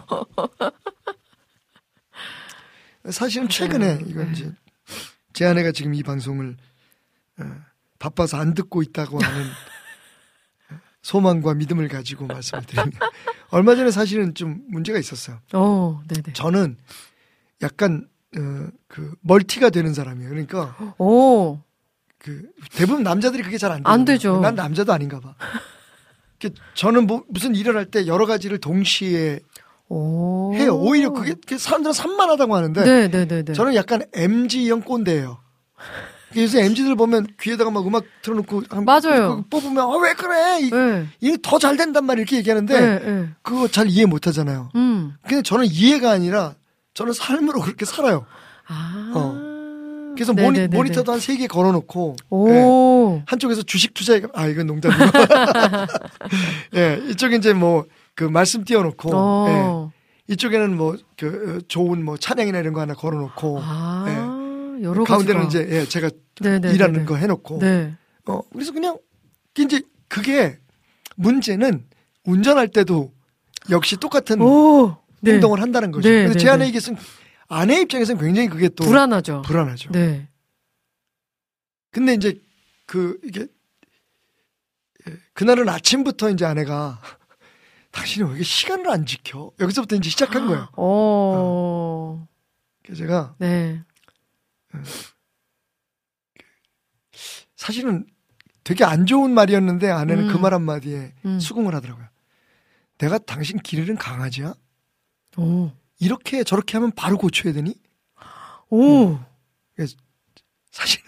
사실은 최근에 이건 이제 제 아내가 지금 이 방송을 바빠서 안 듣고 있다고 하는 소망과 믿음을 가지고 말씀을 드리면 얼마 전에 사실은 좀 문제가 있었어요. 네네. 저는 약간 그 멀티가 되는 사람이에요. 그러니까 그 대부분 남자들이 그게 잘 안 되죠. 난 남자도 아닌가 봐. 저는 무슨 일을 할 때 여러 가지를 동시에 해요. 오히려 그게 사람들은 산만하다고 하는데 네네네. 저는 약간 MG형 꼰대예요. 요새 MZ들 보면 귀에다가 막 음악 틀어놓고 맞아요. 뽑으면 왜 그래? 이게 더 잘 된단 말이야 이렇게 얘기하는데 그거 잘 이해 못하잖아요. 근데 저는 이해가 아니라 저는 삶으로 그렇게 살아요. 그래서 모니터도 한 3개 걸어놓고 한쪽에서 주식 투자해 이건 농담이고 이쪽에 이제 그 말씀 띄워놓고 이쪽에는 좋은 찬양이나 이런 거 하나 걸어놓고 여러 가운데는 이제 제가 일하는 거 해놓고 그래서 그냥 이제 그게 문제는 운전할 때도 역시 똑같은 행동을 한다는 거죠. 근데 제 아내 입장에서는 굉장히 그게 또 불안하죠. 네. 근데 이제 이게 그날은 아침부터 이제 아내가 당신이 왜 이렇게 시간을 안 지켜? 여기서부터 이제 시작한 거예요. 그래서 제가 네. 사실은 되게 안 좋은 말이었는데 아내는 그 말 한마디에 수긍을 하더라고요. 내가 당신 기르는 강아지야? 오. 이렇게 저렇게 하면 바로 고쳐야 되니? 오. 그래서 사실은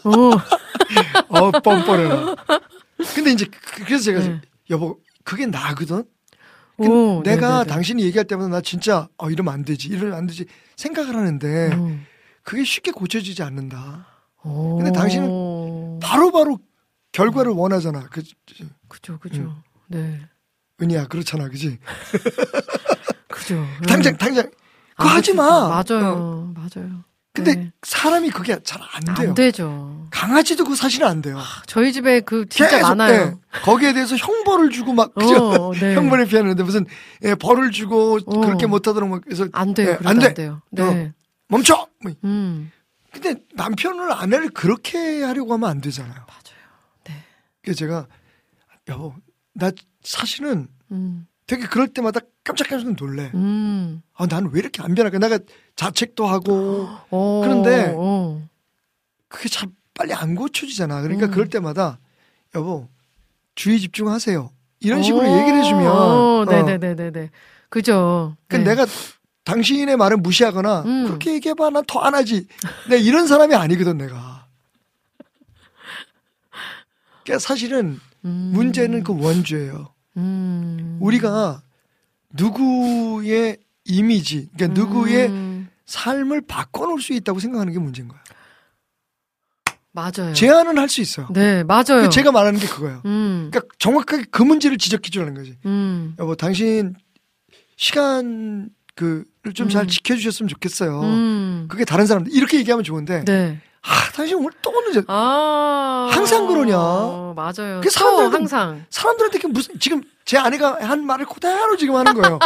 오. 뻔뻔해라. 근데 이제 그래서 제가 네. 여보 그게 나거든. 오, 내가 네네네. 당신이 얘기할 때마다 나 진짜 이러면 안 되지 생각을 하는데 그게 쉽게 고쳐지지 않는다. 근데 당신은 바로바로 결과를 원하잖아. 그죠. 네. 은희야 그렇잖아, 그지? 그죠. 당장 그거 하지 마. 맞아요. 근데 네. 사람이 그게 잘 안 돼요. 안 되죠. 강아지도 그거 사실은 안 돼요. 저희 집에 그 진짜 계속, 많아요. 네. 거기에 대해서 형벌을 주고 막 그죠? 네. 형벌을 피하는데 무슨 벌을 주고 그렇게 못하도록 막 그래서 안 돼요. 안 돼. 안 돼요. 네. 멈춰. 근데 남편을 아내를 그렇게 하려고 하면 안 되잖아요. 맞아요. 네. 그래서 제가 여보 나 사실은 되게 그럴 때마다 깜짝깜짝 놀래. 나는 왜 이렇게 안 변할까? 내가 자책도 하고 그런데 그게 참 빨리 안 고쳐지잖아. 그러니까 그럴 때마다 여보 주의 집중하세요. 이런 식으로 얘기를 해주면 네네네네. 그죠. 네. 내가 당신의 말을 무시하거나 그렇게 얘기해봐 난 더 안 하지. 내가 이런 사람이 아니거든 내가. 그러니까 사실은 문제는 그 원죄예요. 우리가 누구의 이미지, 그러니까 누구의 삶을 바꿔놓을 수 있다고 생각하는 게 문제인 거야. 맞아요. 제안은 할 수 있어요. 네, 맞아요. 제가 말하는 게 그거예요. 그러니까 정확하게 그 문제를 지적해 주라는 거지. 여보, 당신 시간 를 좀 잘 지켜주셨으면 좋겠어요. 그게 다른 사람들 이렇게 얘기하면 좋은데. 네. 당신 오늘 또 오늘 항상 그러냐? 맞아요. 그 사람들한테 항상 사람들한테 무슨 지금 제 아내가 한 말을 그대로 지금 하는 거예요.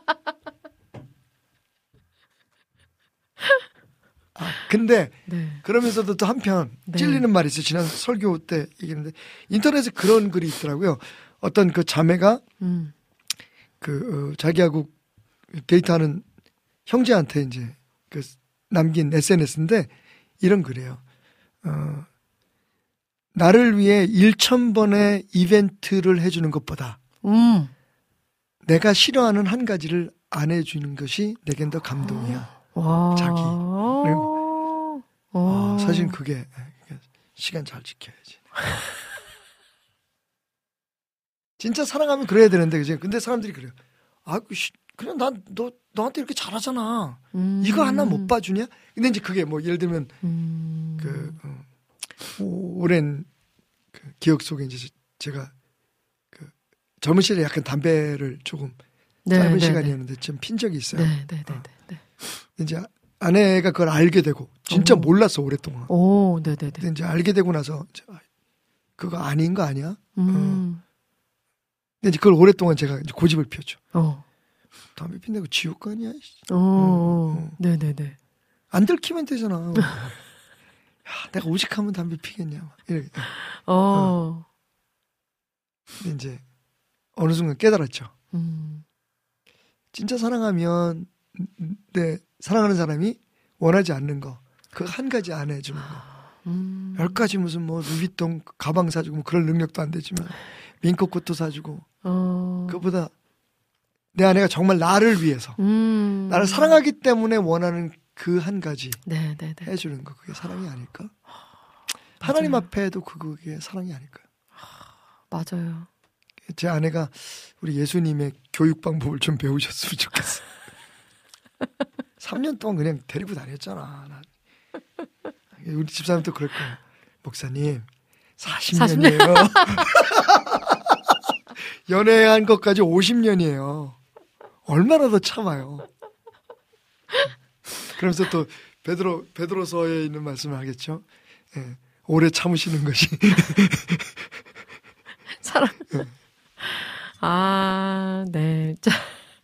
근데 네. 그러면서도 또 한편 네. 찔리는 말이 있어요. 지난 설교 때 얘기했는데 인터넷에 그런 글이 있더라고요. 어떤 그 자매가 자기하고 데이트하는 형제한테 이제 그 남긴 SNS인데 이런 글이에요. 나를 위해 1,000번의 이벤트를 해주는 것보다 내가 싫어하는 한 가지를 안 해주는 것이 내겐 더 감동이야. 와. 자기. 그리고 사실 그게 시간 잘 지켜야지. 진짜 사랑하면 그래야 되는데 그죠? 근데 사람들이 그래요. 그냥 너한테 이렇게 잘하잖아. 이거 하나 못 봐주냐? 근데 이제 그게 뭐 예를 들면 오랜 기억 속에 이제 제가 젊은 시절에 약간 담배를 조금 짧은 시간이었는데 좀 핀 적이 있어요. 네. 이제 아내가 그걸 알게 되고 진짜 몰랐어 오랫동안. 네네네. 근데 이제 알게 되고 나서 그거 아닌 거 아니야? 근데 이제 그걸 오랫동안 제가 이제 고집을 피웠죠. 담배 핀다고 지옥 가냐? 네네네. 안 들키면 되잖아. 야, 내가 오직하면 담배 피겠냐? 이렇게. 근데 이제 어느 순간 깨달았죠. 진짜 사랑하면 사랑하는 사람이 원하지 않는 거, 그 한 가지 안 해주는 거. 10가지 무슨 뭐 루비통 가방 사주고 뭐 그럴 능력도 안 되지만 민코코도 사주고. 그거보다 내 아내가 정말 나를 위해서 나를 사랑하기 때문에 원하는 그 한 가지 해주는 거, 그게 사랑이 아닐까? 하나님 앞에도 그게 사랑이 아닐까요? 맞아요. 제 아내가 우리 예수님의 교육 방법을 좀 배우셨으면 좋겠어. 3년 동안 그냥 데리고 다녔잖아. 우리 집사람도 그럴 거야. 목사님 40년이에요. 연애한 것까지 50년이에요. 얼마나 더 참아요. 그러면서 또 베드로서에 있는 말씀을 하겠죠. 예, 오래 참으시는 것이 사랑. 네. 자,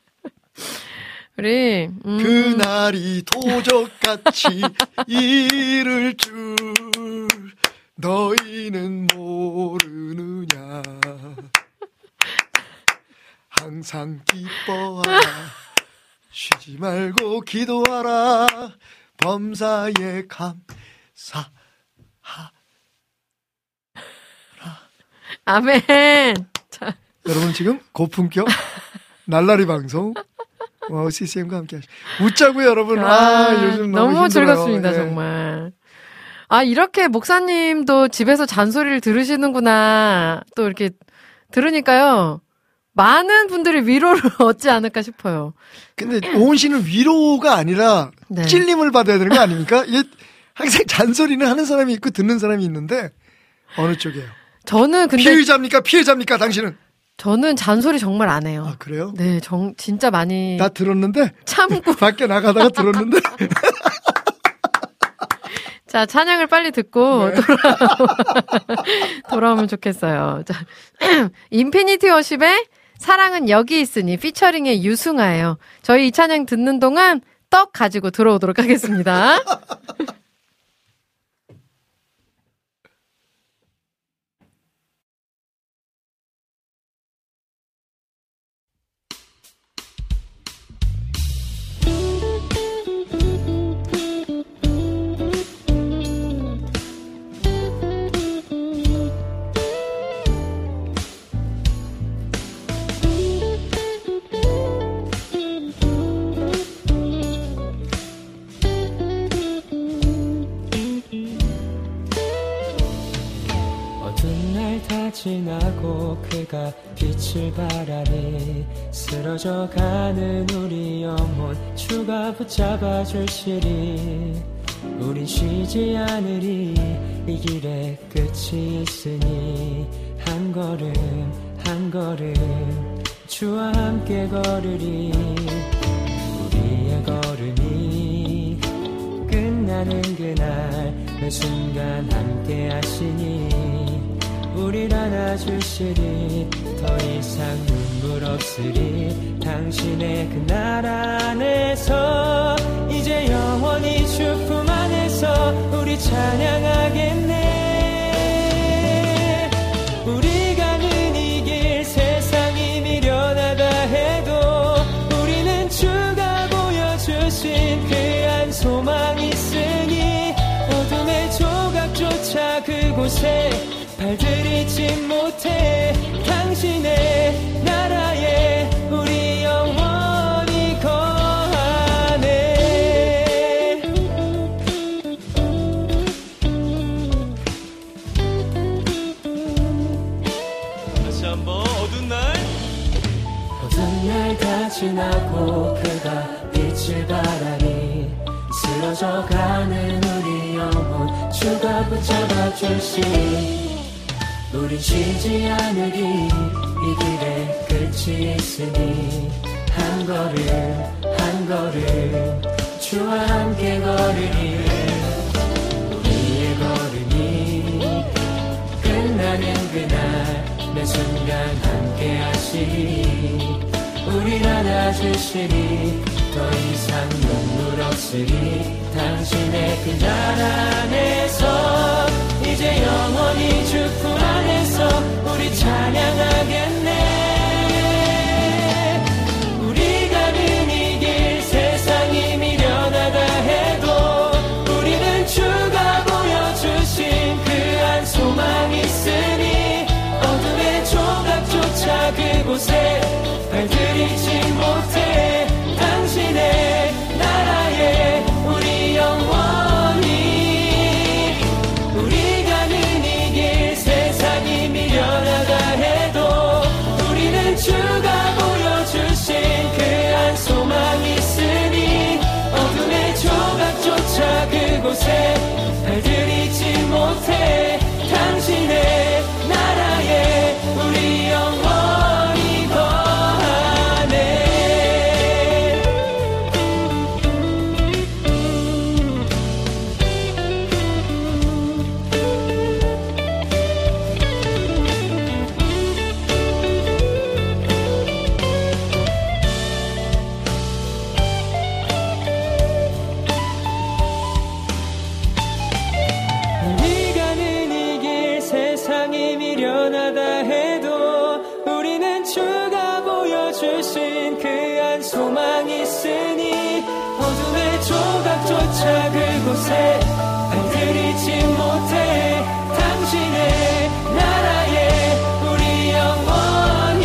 우리 그날이 도적같이 이를 줄 너희는 모르느냐. 항상 기뻐하라. 쉬지 말고 기도하라. 범사에 감사하라. 아멘. 자. 여러분 지금 고품격 날라리 방송 CCM과 함께 웃자고요 여러분. 요즘 너무 즐겁습니다. 네. 정말. 이렇게 목사님도 집에서 잔소리를 들으시는구나. 또 이렇게 들으니까요. 많은 분들이 위로를 얻지 않을까 싶어요. 근데 오은 씨는 위로가 아니라 네. 찔림을 받아야 되는 거 아닙니까? 이게 항상 잔소리는 하는 사람이 있고 듣는 사람이 있는데 어느 쪽이에요? 저는 근데 피해자입니까 당신은? 저는 잔소리 정말 안 해요. 그래요? 네, 진짜 많이 나 들었는데 참고 밖에 나가다가 들었는데. 자, 찬양을 빨리 듣고 네. 돌아오면 좋겠어요. 자, 인피니티 워십의 사랑은 여기 있으니 피처링의 유승아예요. 저희 이 찬양 듣는 동안 떡 가지고 들어오도록 하겠습니다. 지나고 그가 빛을 바라니 쓰러져가는 우리 영혼 주가 붙잡아 주시리. 우린 쉬지 않으리. 이 길에 끝이 있으니 한 걸음 한 걸음 주와 함께 걸으리. 우리의 걸음이 끝나는 그날 매 순간 함께 하시니 우릴 안아주시리. 더 이상 눈물 없으리. 당신의 그 날 안에서 이제 영원히 주 품 안에서 우리 찬양하겠네. 우리 가는 이 길 세상이 미련하다 해도 우리는 주가 보여주신 그 한 소망 있으니 어둠의 조각조차 그곳에 발들이지 못해. 당신의 나라에 우리 영원히 거하네. 다시 한번 어두운 날 다 지나고 그가 빛을 바라니 쓰러져가는 우리 영혼 주가 붙잡아 주시니 우린 쉬지 않으리. 이 길에 끝이 있으니 한 걸음 한 걸음 주와 함께 걸으리. 우리의 걸음이 끝나는 그날 매 순간 함께 하시리. 우릴 안아주시리. 더 이상 눈물 없으리. 당신의 그 날 안에서 이제 영원히 주 품 안에서 우리 찬양하겠네. 우리 가는 이 길 세상이 미련하다 해도 우리는 주가 보여주신 그 한 소망 있으니 어둠의 조각조차 그곳에 발들이지 못해. 당신의 나라에 우리 영원히 우리 가는 이 길 세상이 미련하다 해도 우리는 주가 보여주신 그 한 소망 있으니 어둠의 조각조차 그곳에 발들이지 못해. 당신의 나라에 우리 영원히 거하네. 우리 가는 이 길 세상이 미련하다 해도 우리는 주가 보여주신 발자국조차 그곳에 발들이지 못해 당신의 나라에 우리 영원히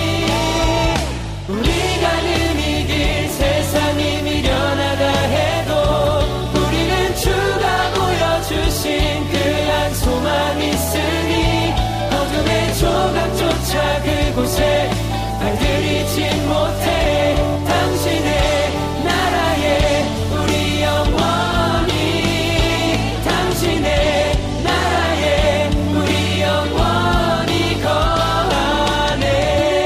우리 가는 이 길 세상이 미련하다 해도 우리는 주가 보여주신 그 한 소망 있으니 어둠의 조각조차 그곳에 발들이지 못해 당신의 나라에 우리 영원히 당신의 나라에 우리 영원히 거하네.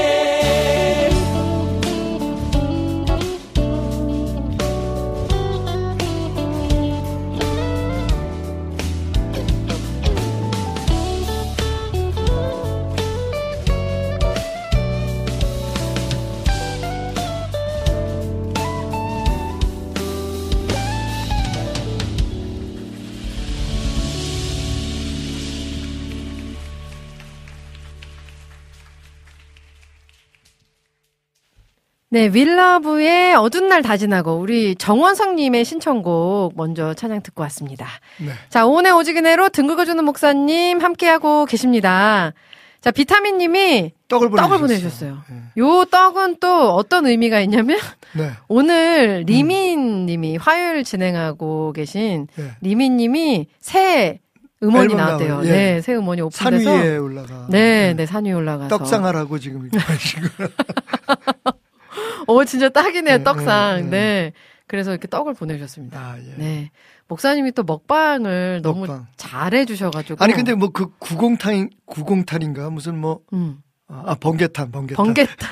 네, 윌러브의 어두운 날 다 지나고 우리 정원성님의 신청곡 먼저 찬양 듣고 왔습니다. 네. 자, 오은의 오지근해로 등 긁어주는 목사님 함께하고 계십니다. 자, 비타민님이 떡을 보내주셨어요. 네. 요 떡은 또 어떤 의미가 있냐면 네. 오늘 리민님이 화요일 진행하고 계신 네. 리민님이 새 음원이 앨범 나왔대요. 나와요. 예. 네, 새 음원이 산 오픈돼서 위에 올라가. 네, 네, 산 위에 올라가서 떡상하라고 지금 이렇게 하시고. 진짜 딱이네요, 네, 떡상. 네, 네. 그래서 이렇게 떡을 보내주셨습니다. 아, 예. 네. 목사님이 또 먹방을 너무 먹방. 잘해주셔가지고. 아니 근데 뭐 그 구공탄인가 무슨 뭐 번개탄. 번개탄.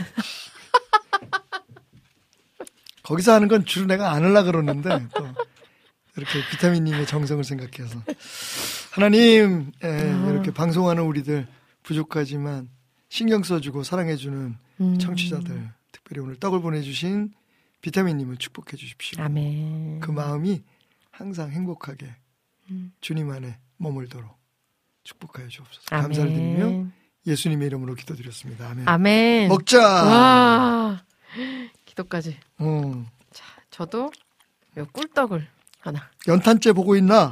거기서 하는 건 주로 내가 안 하려고 그러는데 또 이렇게 비타민님의 정성을 생각해서 하나님 이렇게 방송하는 우리들 부족하지만 신경 써주고 사랑해주는 청취자들 특별히 오늘 떡을 보내주신 비타민님을 축복해 주십시오. 아멘. 그 마음이 항상 행복하게 주님 안에 머물도록 축복하여 주옵소서. 아멘. 감사를 드리며 예수님의 이름으로 기도드렸습니다. 아멘. 아멘. 먹자. 와. 기도까지. 어. 자, 저도 요 꿀떡을 하나. 연탄재 보고 있나?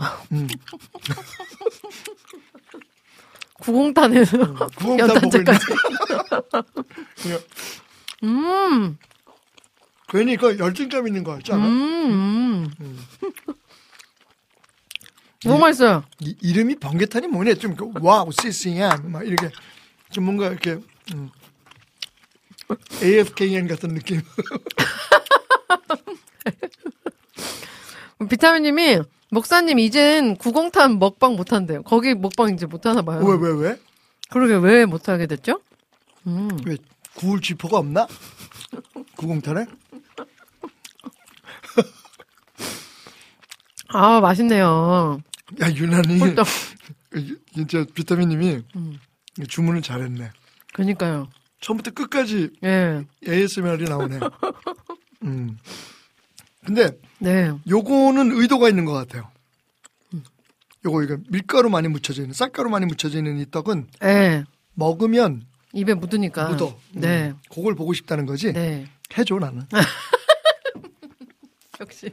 구공탄에서 구공탄 보고 있나? 연탄재까지. 괜히 그 열등감 있는 거 같지 않아? 너무 맛있어요. 이름이 번개탄이 뭐네? 좀 와우 시싱야 막 이렇게 좀 뭔가 이렇게 AFKN 같은 느낌. 비타민님이 목사님 이젠 구공탄 먹방 못한대요. 거기 먹방 이제 못하나 봐요. 왜? 그러게 왜 못하게 됐죠? 왜 구울 쥐포가 없나? 구공탄에? 아, 맛있네요. 야 유난히 꿀떡. 진짜 비타민님이 주문을 잘했네. 그러니까요. 처음부터 끝까지 예. ASMR이 나오네. 근데 네. 요거는 의도가 있는 것 같아요. 이거 밀가루 많이 묻혀져 있는 쌀가루 많이 묻혀져 있는 이 떡은 예. 먹으면 입에 묻으니까. 묻어. 네. 그걸 보고 싶다는 거지. 네. 해줘 나는. 역시.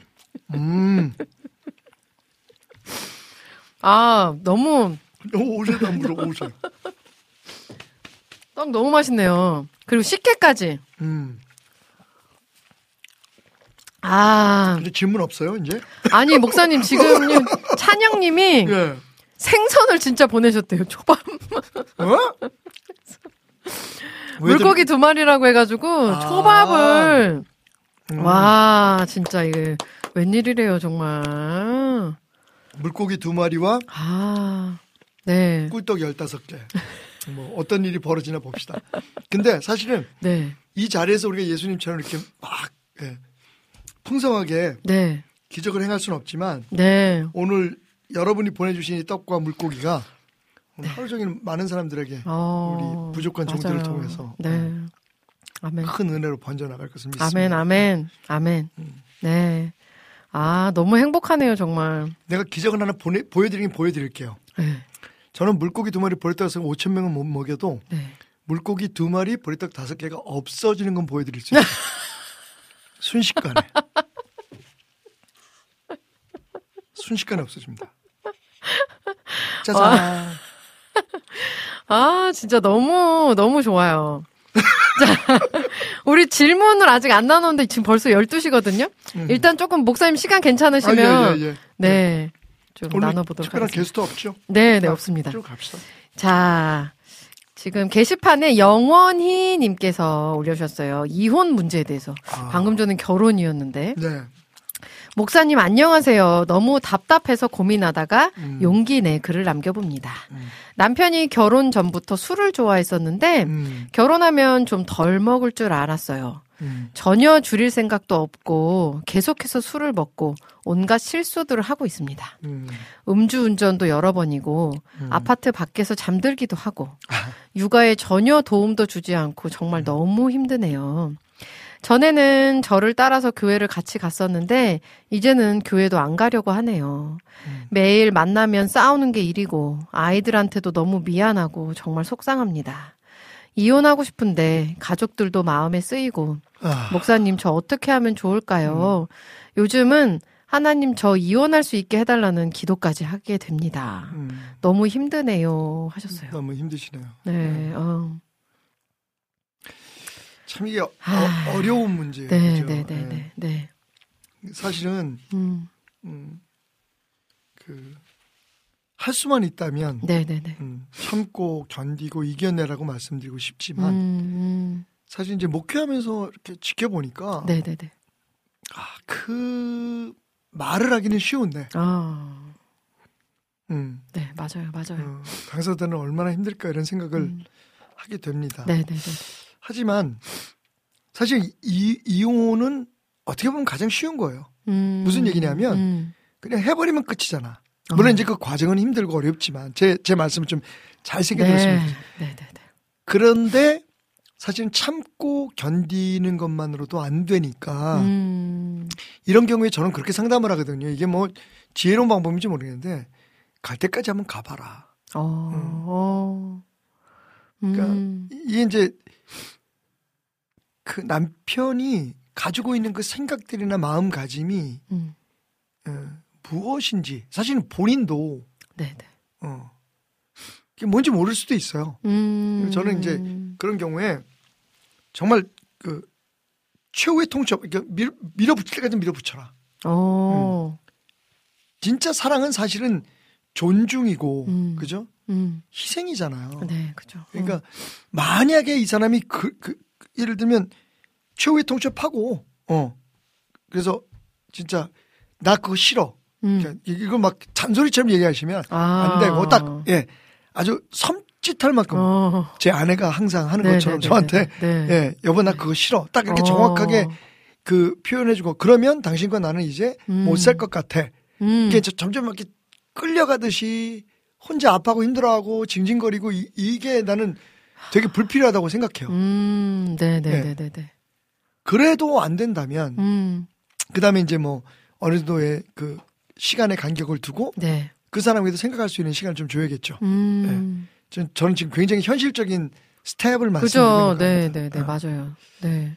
아, 너무 옷에다 물어 옷에. 떡 너무 맛있네요. 그리고 식혜까지. 아. 근데 질문 없어요 이제? 아니 목사님 지금 찬영님이 예. 생선을 진짜 보내셨대요. 초밥. 어? 물고기 2마리라고 해가지고 초밥을. 와 진짜 이게 웬일이래요 정말. 물고기 2마리와 네. 꿀떡 15개. 뭐 어떤 일이 벌어지나 봅시다. 근데 사실은 네. 이 자리에서 우리가 예수님처럼 이렇게 막 풍성하게 네. 기적을 행할 수는 없지만 네. 오늘 여러분이 보내주신 이 떡과 물고기가 오늘 하루 종일 많은 사람들에게 우리 부족한 종들을 맞아요. 통해서 네. 아멘. 큰 은혜로 번져나갈 것을 믿습니다. 아멘. 네. 아, 너무 행복하네요, 정말. 내가 기적을 하나 보여드리긴 보여드릴게요. 네. 저는 물고기 2마리 보리떡 5,000명은 못 먹여도 네. 물고기 2마리 보리떡 5개가 없어지는 건 보여드릴 수 있어요. 순식간에. 순식간에 없어집니다. 짜잔. 아, 진짜 너무 좋아요. 자, 우리 질문을 아직 안 나눴는데 지금 벌써 12시거든요? 일단 조금 목사님 시간 괜찮으시면. 예. 네. 좀 오늘 나눠보도록 특별한 하겠습니다. 게스트 없죠? 네, 없습니다. 쭉 갑시다. 자, 지금 게시판에 영원히 님께서 올려주셨어요. 이혼 문제에 대해서. 방금 전엔 결혼이었는데. 네. 목사님 안녕하세요. 너무 답답해서 고민하다가 용기 내 글을 남겨봅니다. 남편이 결혼 전부터 술을 좋아했었는데 결혼하면 좀 덜 먹을 줄 알았어요. 전혀 줄일 생각도 없고 계속해서 술을 먹고 온갖 실수들을 하고 있습니다. 음주운전도 여러 번이고 아파트 밖에서 잠들기도 하고 육아에 전혀 도움도 주지 않고 정말 너무 힘드네요. 전에는 저를 따라서 교회를 같이 갔었는데 이제는 교회도 안 가려고 하네요. 매일 만나면 싸우는 게 일이고 아이들한테도 너무 미안하고 정말 속상합니다. 이혼하고 싶은데 가족들도 마음에 쓰이고 목사님 저 어떻게 하면 좋을까요? 요즘은 하나님 저 이혼할 수 있게 해달라는 기도까지 하게 됩니다. 너무 힘드네요 하셨어요. 너무 힘드시네요. 네. 참 이게 어려운 문제예요. 네, 그죠? 네. 사실은 할 수만 있다면 네. 참고 견디고 이겨내라고 말씀드리고 싶지만 사실 이제 목회하면서 이렇게 지켜보니까 네. 그 말을 하기는 쉬운데 네, 맞아요. 강사들은 얼마나 힘들까 이런 생각을 하게 됩니다. 네. 하지만 사실 이혼은 어떻게 보면 가장 쉬운 거예요. 무슨 얘기냐면 그냥 해버리면 끝이잖아. 물론 이제 그 과정은 힘들고 어렵지만 제 말씀을 좀 잘 새겨드렸습니다. 네. 그런데 사실은 참고 견디는 것만으로도 안 되니까 이런 경우에 저는 그렇게 상담을 하거든요. 이게 뭐 지혜로운 방법인지 모르겠는데 갈 때까지 한번 가봐라. 그러니까 이게 이제 그 남편이 가지고 있는 그 생각들이나 마음가짐이 무엇인지 사실은 본인도 그게 뭔지 모를 수도 있어요. 저는 이제 그런 경우에 정말 그 최후의 통첩 밀어붙일 때까지 밀어붙여라. 진짜 사랑은 사실은 존중이고 그죠? 희생이잖아요. 네, 그죠. 그러니까 만약에 이 사람이 예를 들면 최후의 통첩하고 그래서 진짜 나 그거 싫어. 이거 막 잔소리처럼 얘기하시면 안 되고 딱 아주 섬찟할 만큼 제 아내가 항상 하는 것처럼 저한테 여보 나 그거 싫어. 딱 이렇게 정확하게 그 표현해주고 그러면 당신과 나는 이제 못 살 것 같아. 이게 점점 이렇게 끌려가듯이 혼자 아파하고 힘들어하고 징징거리고 이게 나는 되게 불필요하다고 생각해요. 네. 그래도 안 된다면 그다음에 이제 뭐 어느 정도의 그 시간의 간격을 두고 그 사람에게도 생각할 수 있는 시간을 좀 줘야겠죠. 저는 지금 굉장히 현실적인 스텝을 말씀드리는 겁니다. 네, 맞아요. 네.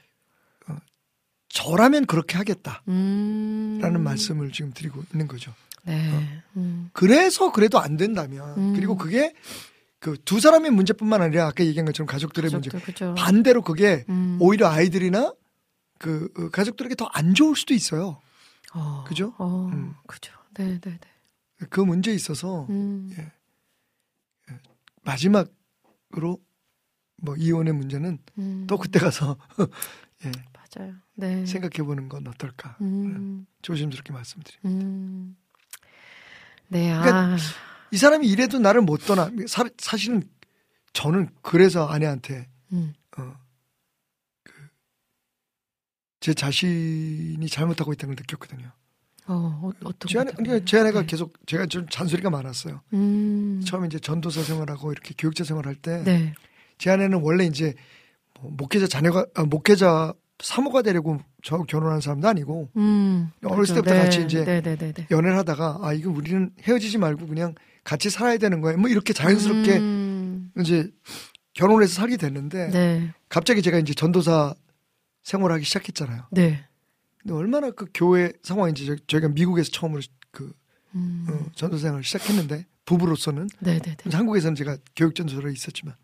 저라면 그렇게 하겠다라는 말씀을 지금 드리고 있는 거죠. 네. 그래서 그래도 안 된다면 그리고 그게 그 두 사람의 문제뿐만 아니라 아까 얘기한 것처럼 가족들의 문제 그죠. 반대로 그게 오히려 아이들이나 그 가족들에게 더 안 좋을 수도 있어요. 그죠? 그죠. 네. 그 문제에 있어서 마지막으로 뭐 이혼의 문제는 또 그때 가서 맞아요. 네. 생각해보는 건 어떨까? 조심스럽게 말씀드립니다. 네. 그러니까 이 사람이 이래도 나를 못 떠나. 사실은 저는 그래서 아내한테 제 자신이 잘못하고 있다는 걸 느꼈거든요. 어떤 제 아내가 계속 제가 좀 잔소리가 많았어요. 처음에 이제 전도사 생활하고 이렇게 교육자 생활할 때 제 아내는 원래 이제 목회자 목회자 사모가 되려고 저 결혼한 사람도 아니고 어렸을 때부터 같이 이제 연애를 하다가 이거 우리는 헤어지지 말고 그냥 같이 살아야 되는 거야. 뭐 이렇게 자연스럽게 이제 결혼해서 살게 됐는데 갑자기 제가 이제 전도사 생활하기 시작했잖아요. 근데 얼마나 그 교회 상황인지 저희가 미국에서 처음으로 그 전도생활을 시작했는데 부부로서는 네네네. 한국에서는 제가 교육 전도사로 있었지만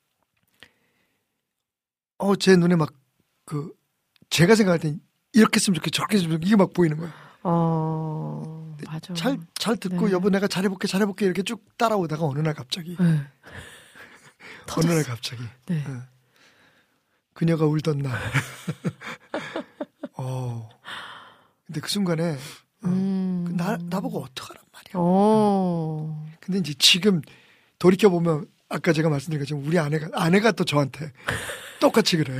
제 눈에 막 제가 생각할 땐 이렇게 했으면 좋겠어 저렇게 했으면 좋겠어 이게 막 보이는 거예요. 맞아. 잘 듣고 네. 여보 내가 잘해볼게 이렇게 쭉 따라오다가 어느 날 갑자기 네. 어느 날 갑자기 네. 그녀가 울던 날 근데 그 순간에 나보고 어떡하란 말이야. 근데 이제 지금 돌이켜보면 아까 제가 말씀드린 것처럼 우리 아내가 또 저한테 똑같이 그래.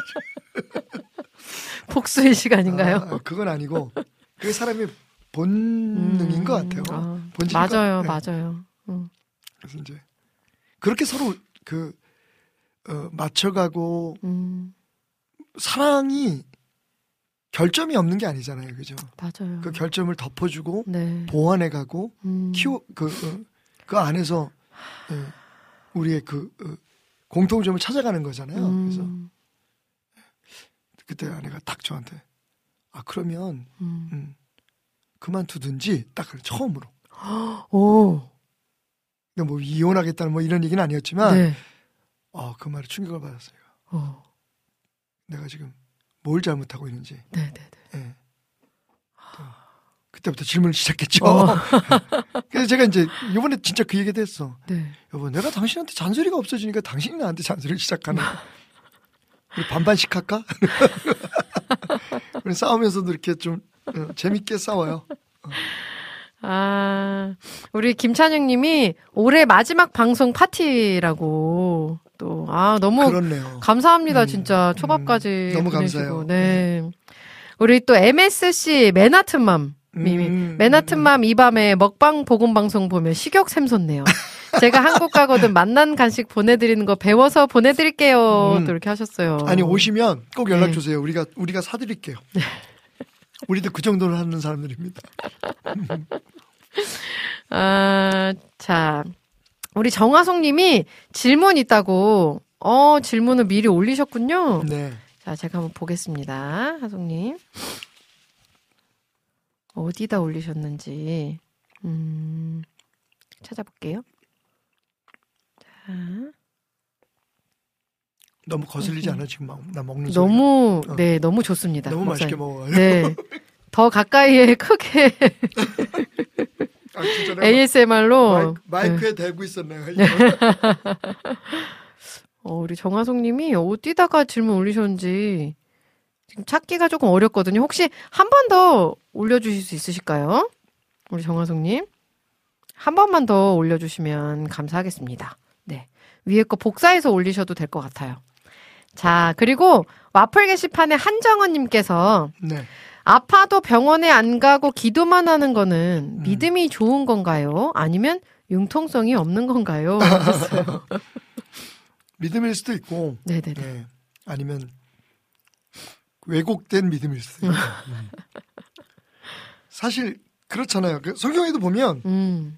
복수의 시간인가요? 그건 아니고 그게 사람의 본능인 것 같아요. 맞아요, 네. 맞아요. 그래서 이제 그렇게 서로 맞춰가고 사랑이 결점이 없는 게 아니잖아요, 그죠? 맞아요. 그 결점을 덮어주고 네. 보완해가고 그 안에서 우리의 공통점을 찾아가는 거잖아요. 그래서 그때 아내가 딱 저한테 그러면 그만두든지 딱 그래 처음으로. 근데 뭐 이혼하겠다는 뭐 이런 얘기는 아니었지만 네. 그 말에 충격을 받았어요. 내가 지금 뭘 잘못하고 있는지. 네네네. 네. 그때부터 질문을 시작했죠. 그래서 제가 이제 이번에 진짜 그 얘기도 했어. 네. 여보, 내가 당신한테 잔소리가 없어지니까 당신이 나한테 잔소리를 시작하는 거야. 우리 반반씩 할까? 우리 싸우면서도 이렇게 좀 재밌게 싸워요. 우리 김찬영 님이 올해 마지막 방송 파티라고 또, 너무 그렇네요. 감사합니다, 진짜. 초밥까지. 너무 보내시고. 감사해요. 네. 우리 또 MSC 맨하튼맘 님이 맨하튼맘 이 밤에 먹방 복음 방송 보면 식욕 샘솟네요. 제가 한국 가거든 맛난 간식 보내드리는 거 배워서 보내드릴게요. 또 이렇게 하셨어요. 아니, 오시면 꼭 연락 네. 주세요. 우리가 사드릴게요. 우리도 그 정도는 하는 사람들입니다. 자. 우리 정화송 님이 질문 있다고, 질문을 미리 올리셨군요. 네. 자, 제가 한번 보겠습니다. 하송 님. 어디다 올리셨는지, 찾아볼게요. 자. 너무 거슬리지 않아, 지금 나 먹는 소리. 너무 좋습니다. 너무 목사님. 맛있게 먹어요. 네. 더 가까이에 크게 진짜 ASMR로 마이크에 대고 있었네요. 우리 정화송 님이 어디다가 질문 올리셨는지 지금 찾기가 조금 어렵거든요. 혹시 한 번 더 올려주실 수 있으실까요? 우리 정화송 님. 한 번만 더 올려주시면 감사하겠습니다. 네. 위에 거 복사해서 올리셔도 될 것 같아요. 자, 그리고 와플 게시판에 한정원 님께서 네. 아파도 병원에 안 가고 기도만 하는 거는 믿음이 좋은 건가요? 아니면 융통성이 없는 건가요? 하셨어요. 믿음일 수도 있고, 네네네. 네. 아니면 왜곡된 믿음일 수도 있고. 사실 그렇잖아요. 성경에도 보면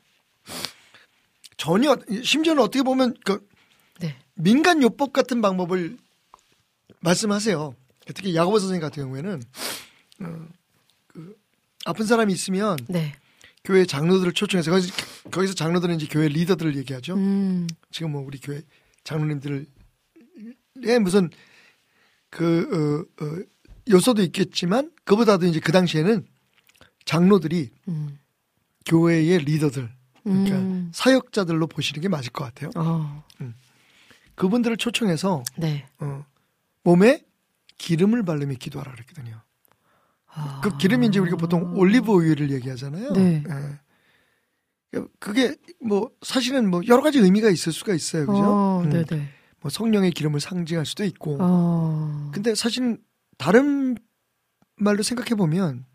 전혀 심지어는 어떻게 보면 네. 민간 요법 같은 방법을 말씀하세요. 특히 야고보 선생님 같은 경우에는 아픈 사람이 있으면 네. 교회 장로들을 초청해서 거기서 장로들은 이제 교회 리더들을 얘기하죠. 지금 뭐 우리 교회 장로님들의 무슨 요소도 있겠지만 그보다도 이제 그 당시에는 장로들이 교회의 리더들 그러니까 사역자들로 보시는 게 맞을 것 같아요. 그분들을 초청해서 네. 몸에 기름을 바르며 기도하라 그랬거든요. 그 기름이 이제 우리가 보통 올리브 오일을 얘기하잖아요. 네. 예. 그게 뭐 사실은 뭐 여러 가지 의미가 있을 수가 있어요. 그죠? 네네. 뭐 성령의 기름을 상징할 수도 있고. 근데 사실은 다른 말로 생각해 보면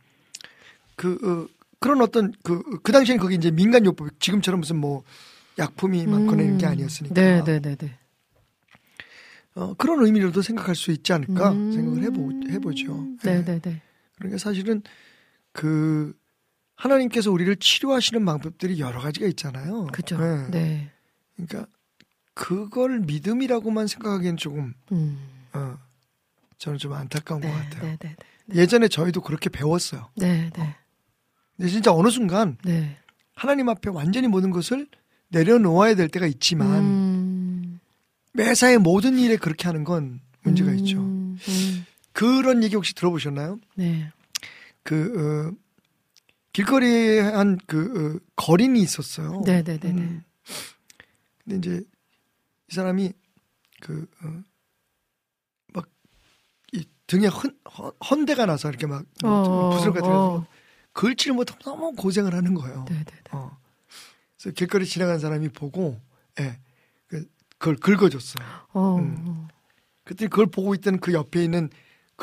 그런 어떤 그 당시에는 거기 이제 민간 요법 지금처럼 무슨 뭐 약품이 많거나 이런 게 아니었으니까. 네네네네. 그런 의미로도 생각할 수 있지 않을까 생각을 해보죠. 네네네. 그러니까 사실은 하나님께서 우리를 치료하시는 방법들이 여러 가지가 있잖아요. 그죠. 네. 네. 그러니까 그걸 믿음이라고만 생각하기엔 조금 저는 좀 안타까운 것 같아요. 네네네. 예전에 저희도 그렇게 배웠어요. 네네. 근데 진짜 어느 순간 네. 하나님 앞에 완전히 모든 것을 내려놓아야 될 때가 있지만 매사의 모든 일에 그렇게 하는 건 문제가 있죠. 그런 얘기 혹시 들어보셨나요? 네. 길거리에 한 거린이 있었어요. 네네네네. 근데 이제 이 사람이 막 이 등에 헌대가 나서 이렇게 막 붓을 가지고 글씨를 못 너무 고생을 하는 거예요. 네네네. 그래서 길거리 지나간 사람이 보고, 그걸 긁어줬어요. 그때 그걸 보고 있던 그 옆에 있는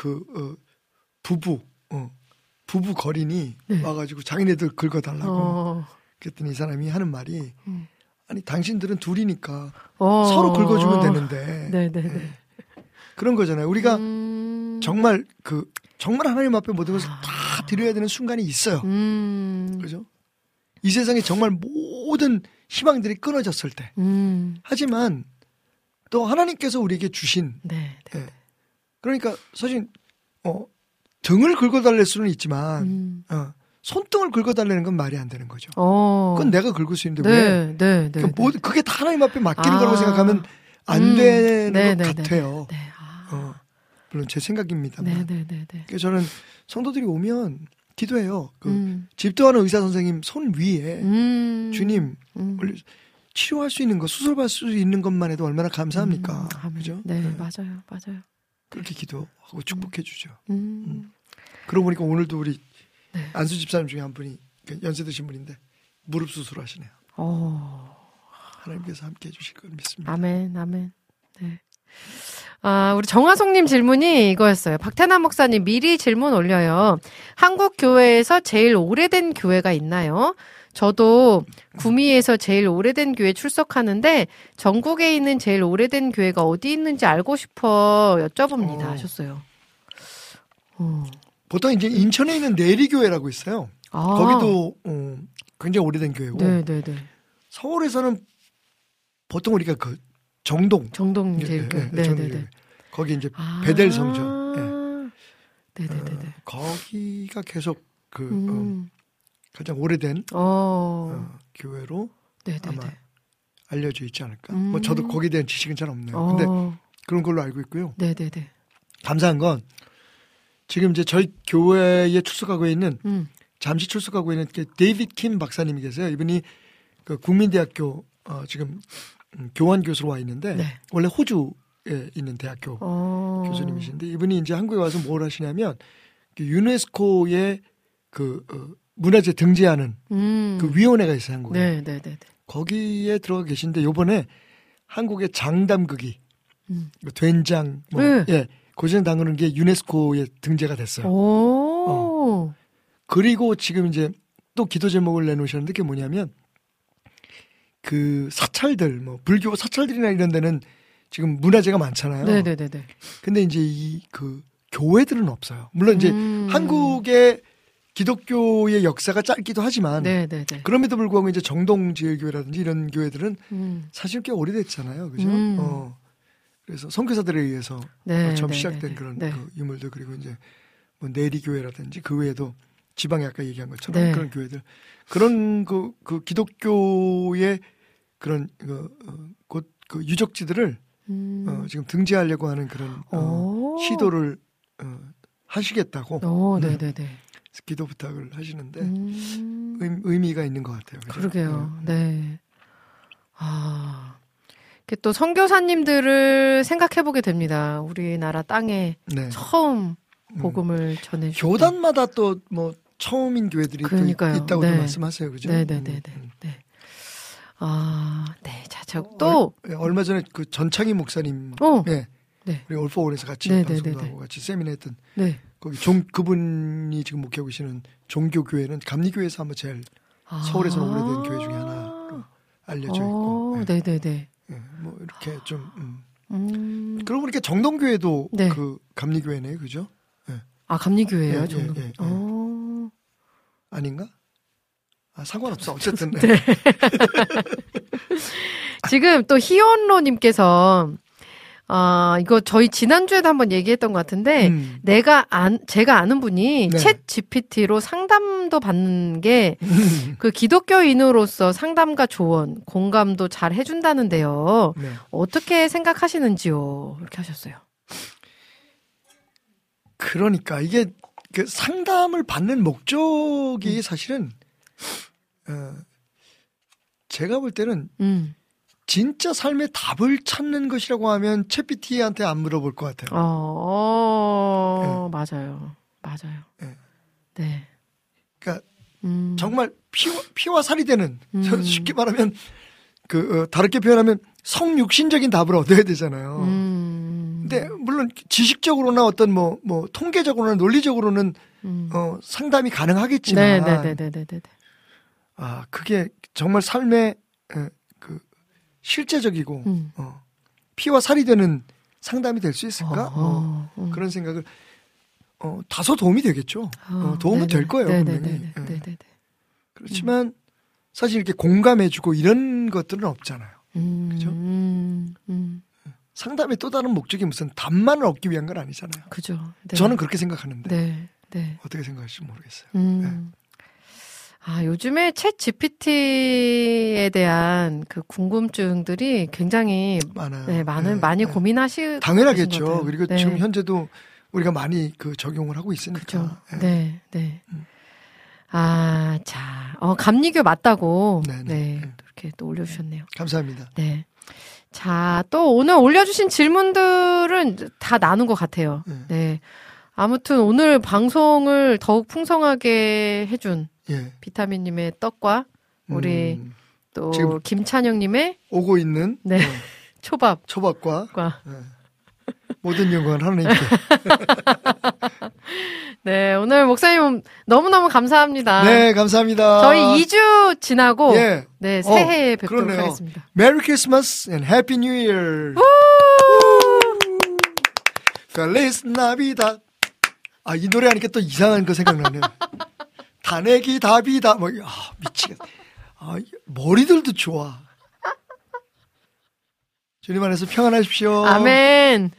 부부 거린이 네. 와가지고 자기네들 긁어달라고. 그랬더니 이 사람이 하는 말이, 아니, 당신들은 둘이니까 서로 긁어주면 되는데. 네네네. 그런 거잖아요. 우리가 정말 하나님 앞에 모든 것을 다 드려야 되는 순간이 있어요. 그죠? 이 세상에 정말 모든 희망들이 끊어졌을 때. 하지만 또 하나님께서 우리에게 주신. 그러니까 사실 등을 긁어달랠 수는 있지만 손등을 긁어달라는 건 말이 안 되는 거죠. 그건 내가 긁을 수 있는데 왜? 그게 다 하나님 앞에 맡기는 거라고 생각하면 안 되는 것 같아요. 물론 제 생각입니다만. 그래서 저는 성도들이 오면 기도해요. 집도하는 의사 선생님 손 위에 주님 치료할 수 있는 것, 수술받을 수 있는 것만 해도 얼마나 감사합니까? 그죠? 네, 맞아요. 그렇게 기도하고 축복해 주죠. 그러고 보니까 오늘도 우리 안수 집사님 중에 한 분이 연세 드신 분인데 무릎 수술하시네요. 하나님께서 함께 해주실 걸 믿습니다. 아멘. 네. 우리 정화송님 질문이 이거였어요. 박태남 목사님 미리 질문 올려요. 한국 교회에서 제일 오래된 교회가 있나요? 저도 구미에서 제일 오래된 교회 출석하는데 전국에 있는 제일 오래된 교회가 어디 있는지 알고 싶어 여쭤봅니다 하셨어요. 보통 이제 인천에 있는 내리교회라고 있어요. 거기도 굉장히 오래된 교회고. 네네네. 서울에서는 보통 우리가 정동 제일교회. 네네네. 거기 이제 베델 성전. 네네네. 거기가 계속 가장 오래된 교회로 아마 알려져 있지 않을까. 뭐 저도 거기에 대한 지식은 잘 없네요. 근데 그런 걸로 알고 있고요. 네네네. 감사한 건 지금 이제 저희 교회에 출석하고 있는 잠시 출석하고 있는 데이비드 킴 박사님이 계세요. 이분이 국민대학교 지금 교환 교수로 와 있는데 원래 호주에 있는 대학교 교수님이신데 이분이 이제 한국에 와서 뭘 하시냐면 유네스코의 문화재 등재하는 그 위원회가 있어요, 한국에. 거기에 들어가 계신데 요번에 한국의 장담극이 된장 고전 담그는 게 유네스코에 등재가 됐어요. 그리고 지금 이제 또 기도 제목을 내놓으셨는데 그게 뭐냐면 사찰들 불교 사찰들이나 이런 데는 지금 문화재가 많잖아요. 근데 이제 교회들은 없어요. 물론 이제 한국의 기독교의 역사가 짧기도 하지만 그럼에도 불구하고 이제 정동제일교회라든지 이런 교회들은 사실 꽤 오래됐잖아요. 그죠? 그래서 선교사들에 의해서 처음 시작된 그런 유물들 그리고 이제 뭐 내리교회라든지 그 외에도 지방에 아까 얘기한 것처럼 그런 교회들 그런 그 기독교의 그런 유적지들을 지금 등재하려고 하는 그런 시도를 하시겠다고 기도 부탁을 하시는데 의미가 있는 것 같아요. 그죠? 그러게요. 네. 또 선교사님들을 생각해보게 됩니다. 우리나라 땅에 처음 복음을 전해주고 교단마다 또 뭐 처음인 교회들이 또 있다고 말씀하세요, 그죠? 네네네네. 자, 또 얼마 전에 전창희 목사님, 우리 올포원에서 같이 방송도 하고 같이 세미나했던 거기 그분이 지금 목회하고 계시는 종교교회는 감리교회에서 아마 제일 서울에서 오래된 교회 중에 하나로 알려져 있고, 뭐 이렇게 좀 그러고 보니까 정동교회도 그 감리교회네요, 그죠? 감리교회예요, 정동. 아닌가? 상관없어. 어쨌든. 지금 또 희원로님께서 이거 저희 지난주에도 한번 얘기했던 것 같은데, 제가 아는 분이 네. 챗 GPT로 상담도 받는 게, 그 기독교인으로서 상담과 조언, 공감도 잘 해준다는데요. 네. 어떻게 생각하시는지요? 이렇게 하셨어요. 그러니까 이게 그 상담을 받는 목적이 사실은 제가 볼 때는 진짜 삶의 답을 찾는 것이라고 하면 챗GPT한테 안 물어볼 것 같아요. 네. 맞아요. 네. 네. 그러니까 정말 피와 살이 되는 쉽게 말하면 다르게 표현하면 성육신적인 답을 얻어야 되잖아요. 근데 물론 지식적으로나 어떤 뭐 통계적으로나 논리적으로는 상담이 가능하겠지만 네네네네네. 그게 정말 삶의 실제적이고 피와 살이 되는 상담이 될 수 있을까? 그런 생각을 다소 도움이 되겠죠. 도움은 될 거예요. 분명히. 그렇지만 사실 이렇게 공감해주고 이런 것들은 없잖아요. 그죠? 상담의 또 다른 목적이 무슨 답만을 얻기 위한 건 아니잖아요. 그죠. 네. 저는 그렇게 생각하는데 네. 어떻게 생각하실지 모르겠어요. 요즘에 챗 GPT에 대한 그 궁금증들이 굉장히 많아요. 네, 많이 고민하시고 당연하겠죠. 그리고 네. 지금 현재도 우리가 많이 적용을 하고 있으니까. 그렇죠. 네. 자, 감리교 맞다고 네, 이렇게 또 올려주셨네요. 감사합니다. 네. 자, 또 오늘 올려주신 질문들은 다 나눈 것 같아요. 네. 아무튼 오늘 방송을 더욱 풍성하게 해준 비타민님의 떡과 우리 또 지금 김찬영님의 오고 있는 초밥과 모든 영광은 하나님께. 네, 오늘 목사님 너무너무 감사합니다. 네, 감사합니다. 저희 2주 지나고 네, 새해에 뵙도록 그러네요. 하겠습니다. 메리 크리스마스 and 해피 뉴 이어. 펠리스 나비다. 이 노래 하니까 또 이상한 거 생각나네. 다내기 답이다. 미치겠다. 머리들도 좋아. 주님 안에서 평안하십시오. 아멘.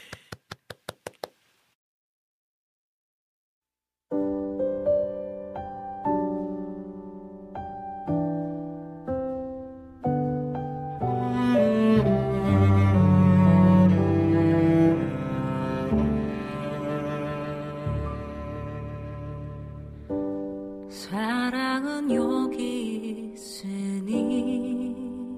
사랑은 여기 있으니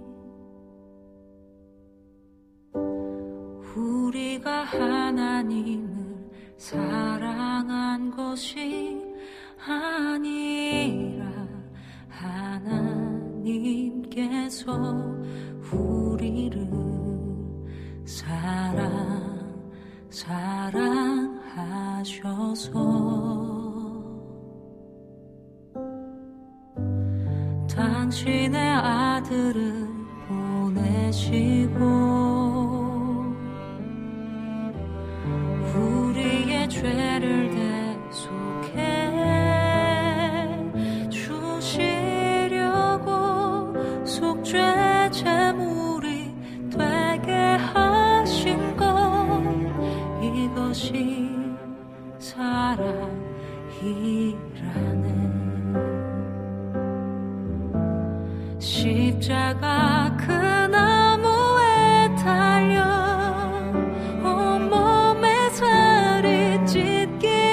우리가 하나님을 사랑한 것이 아니라 하나님께서 우리를 사랑하셔서 당신의 아들을 보내시고 우리의 죄를 대속해 주시려고 속죄 제물이 되게 하신 것 이것이 사랑이라네. 십자가 그 나무에 달려 온몸에 살이 찢기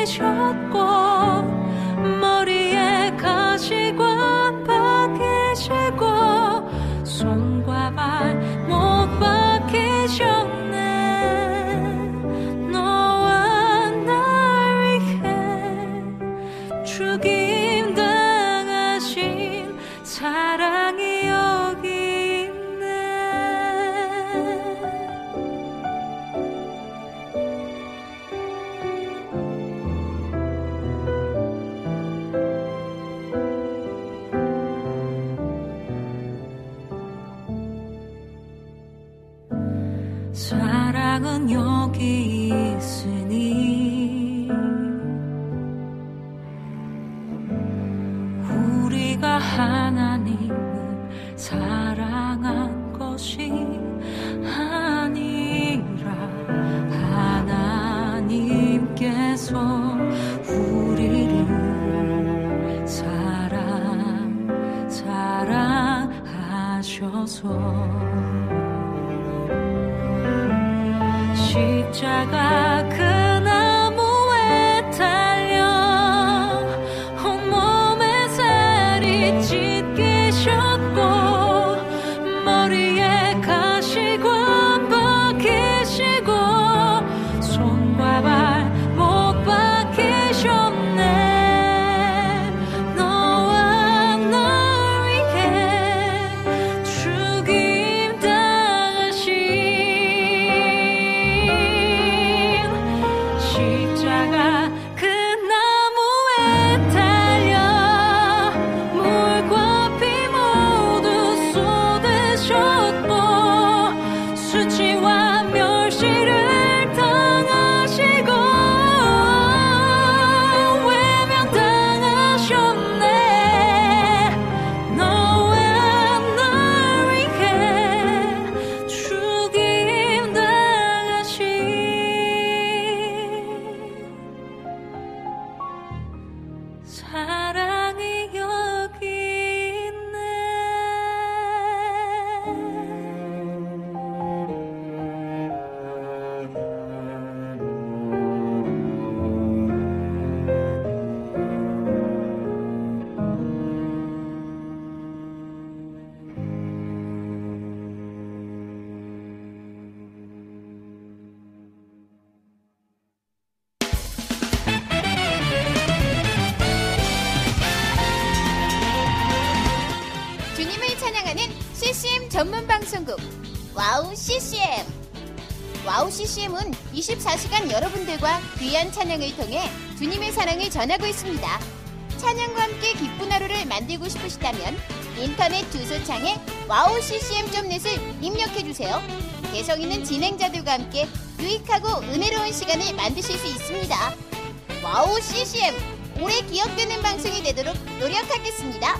주셔서 우리를 사랑하셔서 십자가 그 나무에 달려 온몸에 살이 찢기셨고 머리에 가시관 박히시고 손과 발 못 박히셨네. 너와 날 위해 죽임 당하신 십자가 그 나무에 달려 물과 피 모두 쏟으셨고 수치와 멸시를 당하시고 외면당하셨네. 너와 날 위해 죽임 당하신 사랑이 여기 있네. 주님을 찬양하는 CCM 전문 방송국 와우 CCM. 와우 CCM은 24시간 여러분들과 귀한 찬양을 통해 주님의 사랑을 전하고 있습니다. 찬양과 함께 기쁜 하루를 만들고 싶으시다면 인터넷 주소창에 wowccm.net을 입력해주세요. 개성 있는 진행자들과 함께 유익하고 은혜로운 시간을 만드실 수 있습니다. 와우 CCM, 오래 기억되는 방송이 되도록 노력하겠습니다.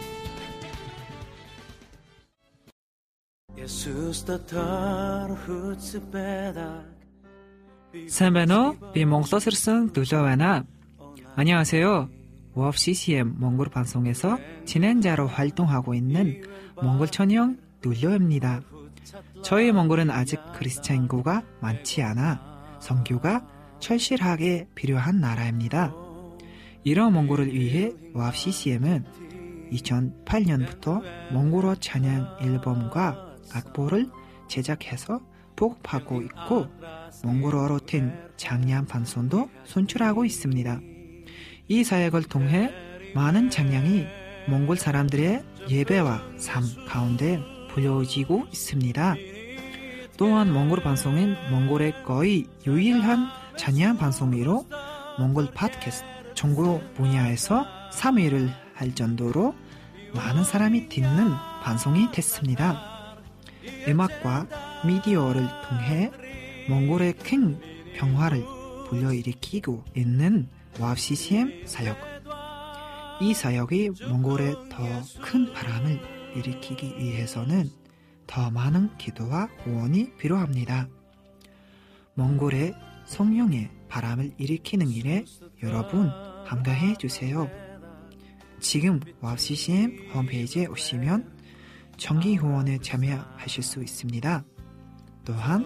Сайн би Монголоос ирсэн Дөлөө байна. 안녕하세요. WOW CCM 몽골 방송에서 진행자로 활동하고 있는 몽골 천영 둘려입니다. 저희 몽골은 아직 크리스찬 인구가 많지 않아 선교가 철실하게 필요한 나라입니다. 이런 몽골을 위해 WOW CCM은 2008년부터 몽골어 찬양 앨범과 악보를 제작해서 보급하고 있고 몽골어로 된 찬양 방송도 선출하고 있습니다. 이 사역을 통해 많은 찬양이 몽골 사람들의 예배와 삶 가운데 불려지고 있습니다. 또한 몽골 방송은 몽골의 거의 유일한 찬양 방송이로 몽골 팟캐스트 정보 분야에서 3위를 할 정도로 많은 사람이 듣는 방송이 됐습니다. 음악과 미디어를 통해 몽골의 큰 변화를 불러일으키고 있는 와우 CCM 사역. 이 사역이 몽골에 더 큰 바람을 일으키기 위해서는 더 많은 기도와 후원이 필요합니다. 몽골의 성령의 바람을 일으키는 일에 여러분 함께해 주세요. 지금 와우 CCM 홈페이지에 오시면 정기 후원에 참여하실 수 있습니다. 또한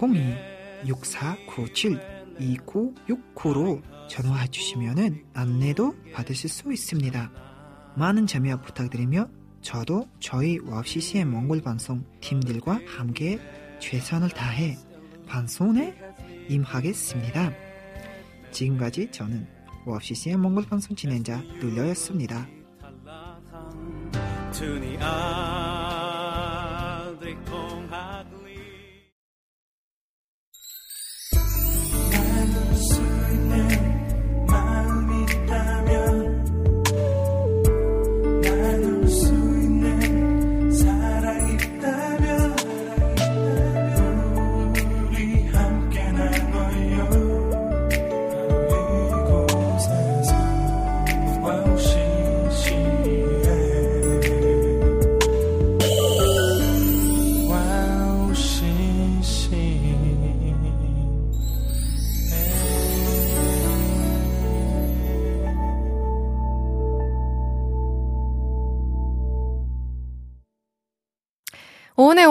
02-6497-2969로 전화해 주시면 안내도 받으실 수 있습니다. 많은 참여 부탁드리며 저도 저희 와우 CCM 몽골 방송 팀들과 함께 최선을 다해 방송에 임하겠습니다. 지금까지 저는 와우 CCM 몽골 방송 진행자 눌려였습니다.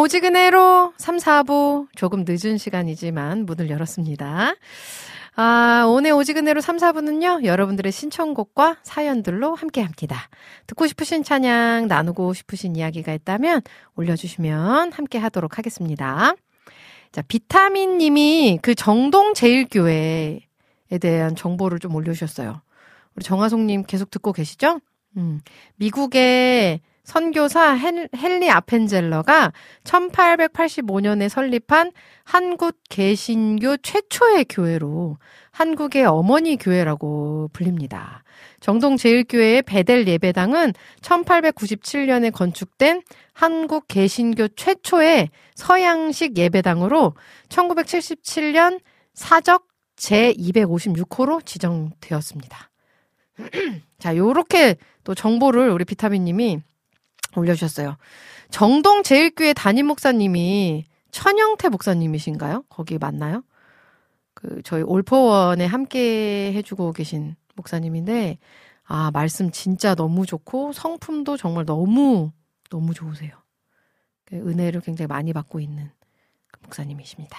오지근해로 3, 4부 조금 늦은 시간이지만 문을 열었습니다. 오늘 오지근해로 3, 4부는요, 여러분들의 신청곡과 사연들로 함께 합니다. 듣고 싶으신 찬양, 나누고 싶으신 이야기가 있다면 올려주시면 함께 하도록 하겠습니다. 자, 비타민 님이 그 정동제일교회에 대한 정보를 좀 올려주셨어요. 우리 정하송님 계속 듣고 계시죠? 미국의 선교사 헨리 아펜젤러가 1885년에 설립한 한국 개신교 최초의 교회로 한국의 어머니 교회라고 불립니다. 정동제일교회의 베델 예배당은 1897년에 건축된 한국 개신교 최초의 서양식 예배당으로 1977년 사적 제256호로 지정되었습니다. 자, 요렇게 또 정보를 우리 비타민님이 올려주셨어요. 정동제일교회 담임 목사님이 천영태 목사님이신가요? 거기 맞나요? 저희 올포원에 함께 해주고 계신 목사님인데, 말씀 진짜 너무 좋고, 성품도 정말 너무 좋으세요. 은혜를 굉장히 많이 받고 있는 목사님이십니다.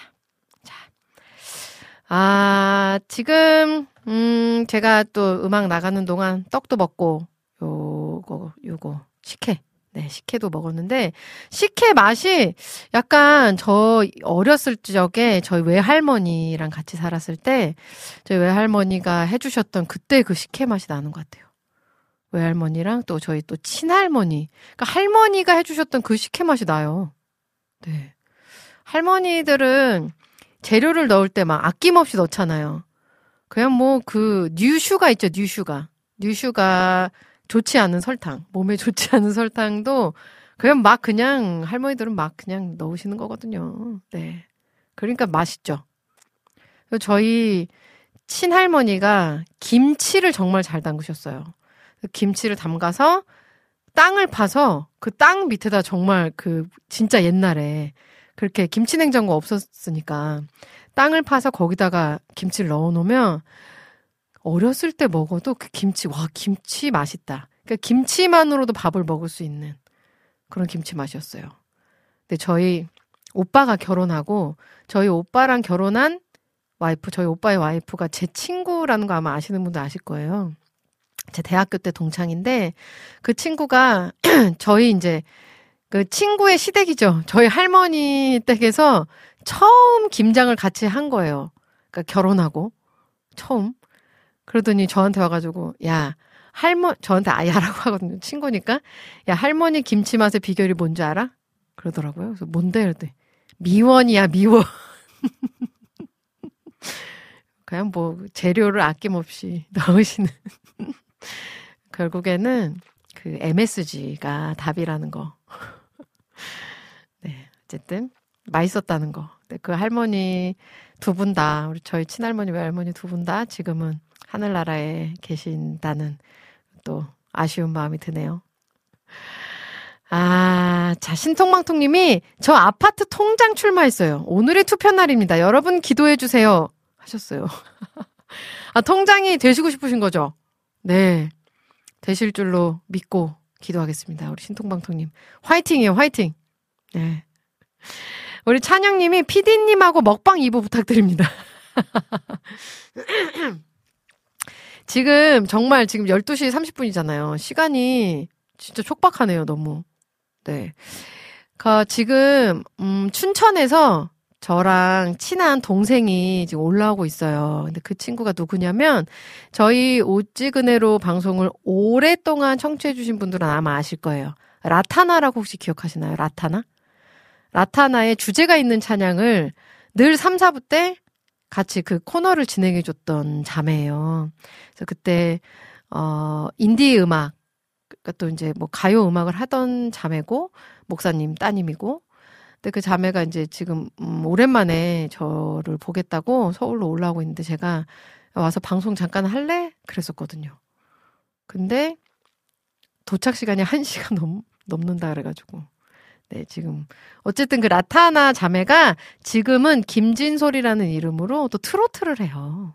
자. 지금, 제가 또 음악 나가는 동안 떡도 먹고, 요거, 식혜. 네, 식혜도 먹었는데, 식혜 맛이 약간 저 어렸을 적에 저희 외할머니랑 같이 살았을 때, 저희 외할머니가 해주셨던 그때 그 식혜 맛이 나는 것 같아요. 외할머니랑 또 저희 또 친할머니. 그러니까 할머니가 해주셨던 그 식혜 맛이 나요. 네. 할머니들은 재료를 넣을 때 막 아낌없이 넣잖아요. 그냥 뭐 뉴슈가 있죠, 뉴슈가. 뉴슈가 좋지 않은 설탕, 몸에 좋지 않은 설탕도 그냥 할머니들은 막 그냥 넣으시는 거거든요. 네. 그러니까 맛있죠. 저희 친할머니가 김치를 정말 잘 담그셨어요. 김치를 담가서 땅을 파서 그 땅 밑에다 정말 진짜 옛날에 그렇게 김치냉장고 없었으니까 땅을 파서 거기다가 김치를 넣어 놓으면 어렸을 때 먹어도 그 김치 맛있다. 그러니까 김치만으로도 밥을 먹을 수 있는 그런 김치 맛이었어요. 근데 저희 오빠가 결혼하고 저희 오빠랑 결혼한 와이프, 저희 오빠의 와이프가 제 친구라는 거 아마 아시는 분도 아실 거예요. 제 대학교 때 동창인데 그 친구가 저희 이제 그 친구의 시댁이죠. 저희 할머니 댁에서 처음 김장을 같이 한 거예요. 그러니까 결혼하고 처음. 그러더니 저한테 와가지고, 저한테 야라고 하거든요. 친구니까. 야, 할머니 김치 맛의 비결이 뭔지 알아? 그러더라고요. 그래서 뭔데? 그랬더니, 미원이야, 미원. 그냥 뭐, 재료를 아낌없이 넣으시는. 결국에는 그 MSG가 답이라는 거. 네, 어쨌든, 맛있었다는 거. 그 할머니 두 분 다, 우리 저희 친할머니, 외할머니 두 분 다 지금은 하늘나라에 계신다는 또 아쉬운 마음이 드네요. 자, 신통망통님이 저 아파트 통장 출마했어요. 오늘의 투표 날입니다. 여러분 기도해주세요. 하셨어요. 통장이 되시고 싶으신 거죠? 네. 되실 줄로 믿고 기도하겠습니다. 우리 신통방통님. 화이팅이에요, 화이팅. 네. 우리 찬영님이 PD님하고 먹방 2부 부탁드립니다. 정말 지금 12시 30분이잖아요. 시간이 진짜 촉박하네요, 너무. 네. 지금, 춘천에서 저랑 친한 동생이 지금 올라오고 있어요. 근데 그 친구가 누구냐면, 저희 오지근해로 방송을 오랫동안 청취해주신 분들은 아마 아실 거예요. 라타나라고 혹시 기억하시나요? 라타나? 라타나의 주제가 있는 찬양을 늘 3, 4부 때 같이 그 코너를 진행해줬던 자매예요. 그래서 그때, 인디 음악, 그러니까 또 이제 뭐 가요 음악을 하던 자매고, 목사님 따님이고, 근데 그 자매가 이제 지금, 오랜만에 저를 보겠다고 서울로 올라오고 있는데 제가 와서 방송 잠깐 할래? 그랬었거든요. 근데 도착 시간이 1시간 넘는다 그래가지고. 네, 지금. 어쨌든 그 라타나 자매가 지금은 김진솔이라는 이름으로 또 트로트를 해요.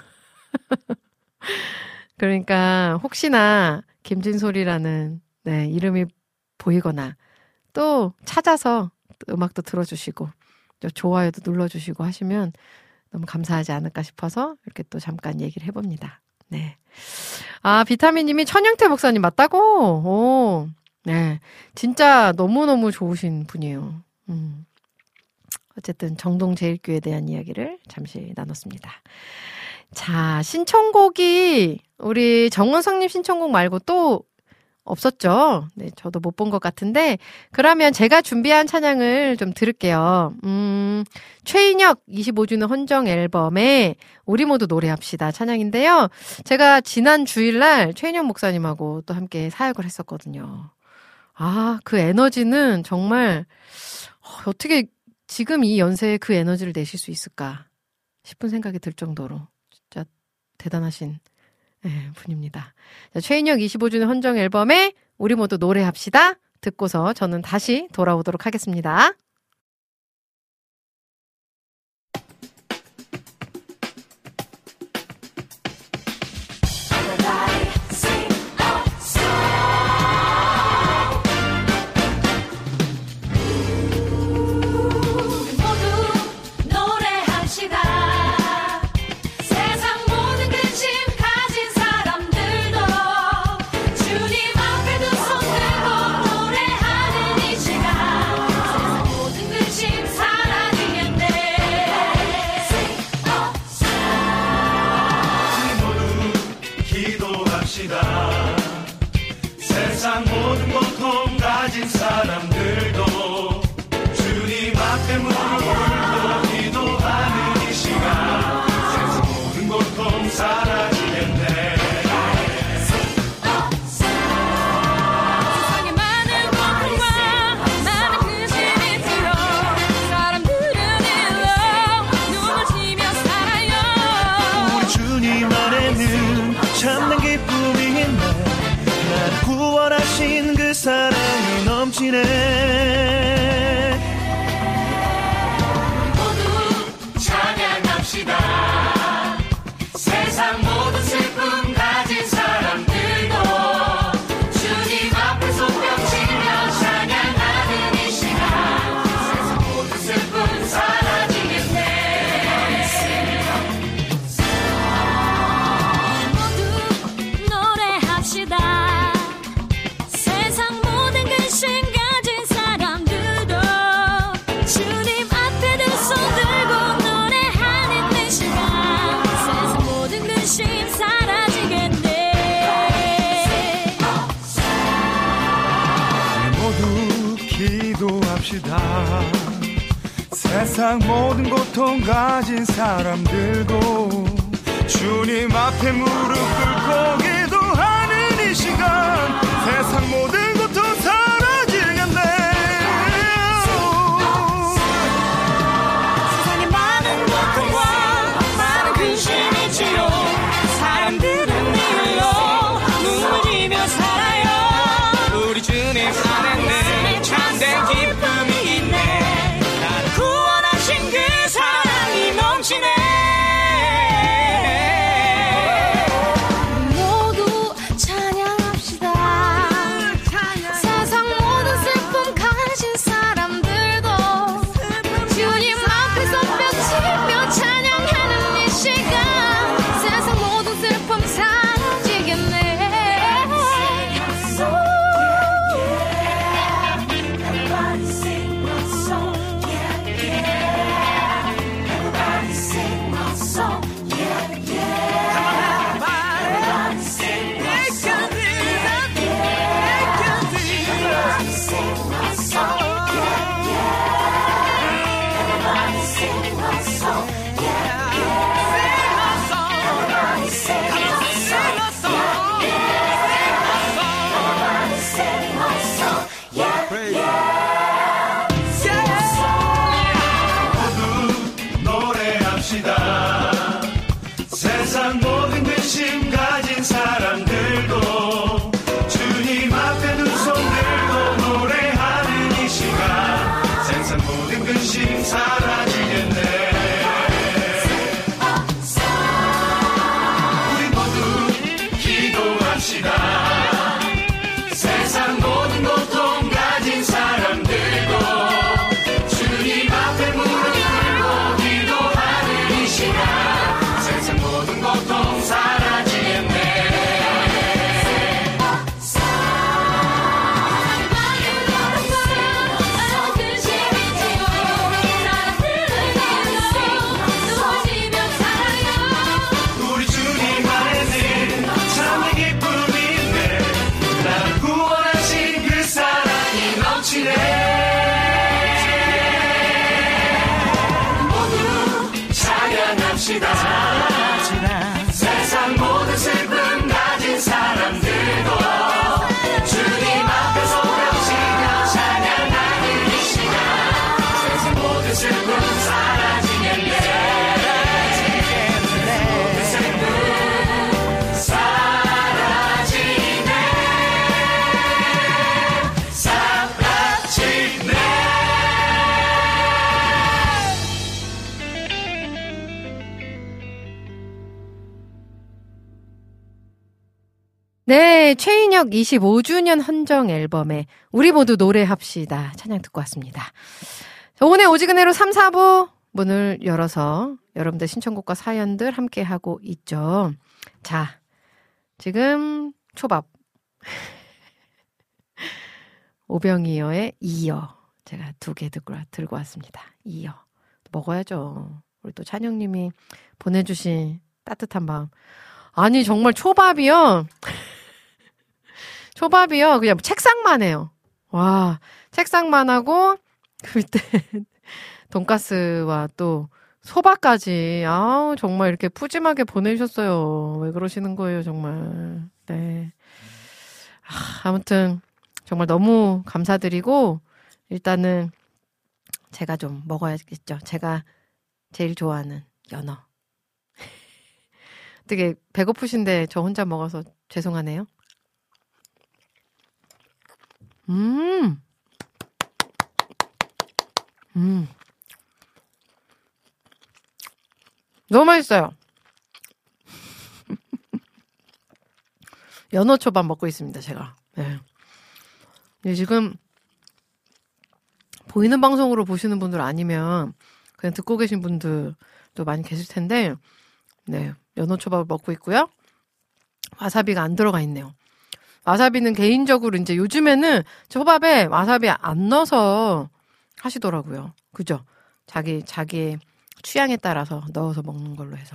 그러니까 혹시나 김진솔이라는 네, 이름이 보이거나 또 찾아서 음악도 들어주시고 또 좋아요도 눌러주시고 하시면 너무 감사하지 않을까 싶어서 이렇게 또 잠깐 얘기를 해봅니다. 네. 아, 비타민님이 천영태 목사님 맞다고? 오, 네. 진짜 너무너무 좋으신 분이에요. 어쨌든 정동제일교에 대한 이야기를 잠시 나눴습니다. 자, 신청곡이 우리 정은성님 신청곡 말고 또 없었죠? 네, 저도 못 본 것 같은데 그러면 제가 준비한 찬양을 좀 들을게요. 최인혁 25주년 헌정 앨범에 우리 모두 노래합시다 찬양인데요. 제가 지난 주일날 최인혁 목사님하고 또 함께 사역을 했었거든요. 아, 그 에너지는 정말 어떻게 지금 이 연세에 그 에너지를 내실 수 있을까 싶은 생각이 들 정도로 진짜 대단하신 분입니다. 자, 최인혁 25주년 헌정 앨범에 우리 모두 노래합시다 듣고서 저는 다시 돌아오도록 하겠습니다. 세상 모든 고통 가진 사람들도 주님 앞에 무릎 꿇고 기도하는 이 시간 세상 모든 고통 사라지겠네. 세상에 많은 고통과 많은 근심이 들어 사람들은 일러 눈을 치며 살아요. 우리 주님 안에는 참된 기쁨이 있네. 구원하신 그 사랑이 넘치네. 모두 찬양합시다. 세상 모든 슬픔 가진 사람들도 주님 앞에 손뼉치며 찬양하는 이 시간 세상 모든 슬픔 사라지겠네. 모두 노래합시다. 세상 모든 고통 가진 사람들도 주님 앞에 무릎 꿇고 기도하는 이 시간 세상 모든 고통 사라지겠네. 세상에 많은 고통과 많은 근심이 지요 사람들은 일로 눈을 지며 살아요. 우리 주님 안에는 참된 기쁨이 있네. 구원하신 그 사랑이 넘치네. 모두 찬양합시다. 세상 모든 슬픔 가진 사람들도 주님 앞에서 뼈치며 찬양하는 이 시간 세상 모든 슬픔 사라지겠네. 노래합시다. 찬양합시다. 세상 모든 슬픔 가진 사람들도 주님 앞에 소리치며 찬양하는 이 시간 세상 모든 슬픔 사라지겠네. 모든 슬픔 사라지네. 사라지네. 네, 최인혁 25주년 헌정 앨범에 우리 모두 노래합시다. 찬양 듣고 왔습니다. 자, 오늘 오지근해로 3, 4부 문을 열어서 여러분들 신청곡과 사연들 함께하고 있죠. 자, 지금 초밥. 오병이어의 이어. 제가 2개 들고 왔습니다. 이어. 먹어야죠. 우리 또 찬영님이 보내주신 따뜻한 마음. 아니, 정말 초밥이요. 초밥이요. 그냥 책상만 해요. 와, 책상만 하고, 그 밑에 돈가스와 또 소바까지. 아우, 정말 이렇게 푸짐하게 보내주셨어요. 왜 그러시는 거예요, 정말. 네. 아무튼, 정말 너무 감사드리고, 일단은 제가 좀 먹어야겠죠. 제가 제일 좋아하는 연어. 되게 배고프신데 저 혼자 먹어서 죄송하네요. 너무 맛있어요. 연어초밥 먹고 있습니다, 제가. 네. 지금 보이는 방송으로 보시는 분들 아니면 그냥 듣고 계신 분들도 많이 계실 텐데, 네, 연어초밥을 먹고 있고요. 와사비가 안 들어가 있네요. 와사비는 개인적으로 이제 요즘에는 초밥에 와사비 안 넣어서 하시더라고요. 그죠? 자기의 취향에 따라서 넣어서 먹는 걸로 해서.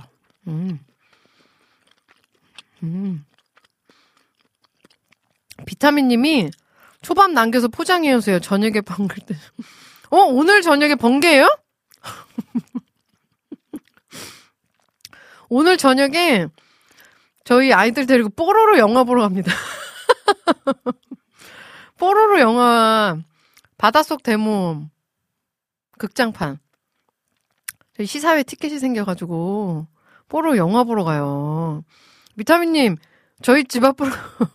비타민님이 초밥 남겨서 포장해오세요. 저녁에 번글 때. 오늘 저녁에 번개예요? 오늘 저녁에 저희 아이들 데리고 뽀로로 영화 보러 갑니다. 뽀로로 영화 바닷속 대모험 극장판. 저희 시사회 티켓이 생겨가지고 뽀로로 영화 보러 가요. 비타민님, 저희 집 앞으로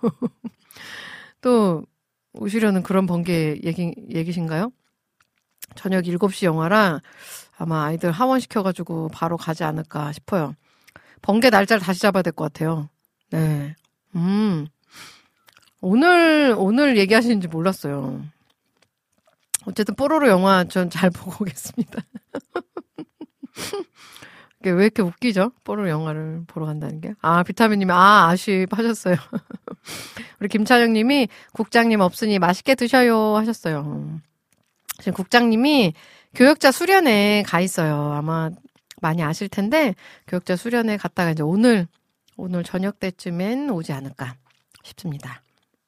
또 오시려는 그런 번개 얘기신가요? 저녁 7시 영화라 아마 아이들 하원시켜가지고 바로 가지 않을까 싶어요. 번개 날짜를 다시 잡아야 될 것 같아요. 네. 오늘 얘기하시는지 몰랐어요. 어쨌든 뽀로로 영화 전 잘 보고 오겠습니다. 왜 이렇게 웃기죠? 뽀로로 영화를 보러 간다는 게. 비타민님이 아쉽하셨어요. 우리 김찬영님이 국장님 없으니 맛있게 드셔요 하셨어요. 지금 국장님이 교역자 수련회 가 있어요. 아마 많이 아실 텐데 교역자 수련회 갔다가 이제 오늘 저녁 때쯤엔 오지 않을까 싶습니다.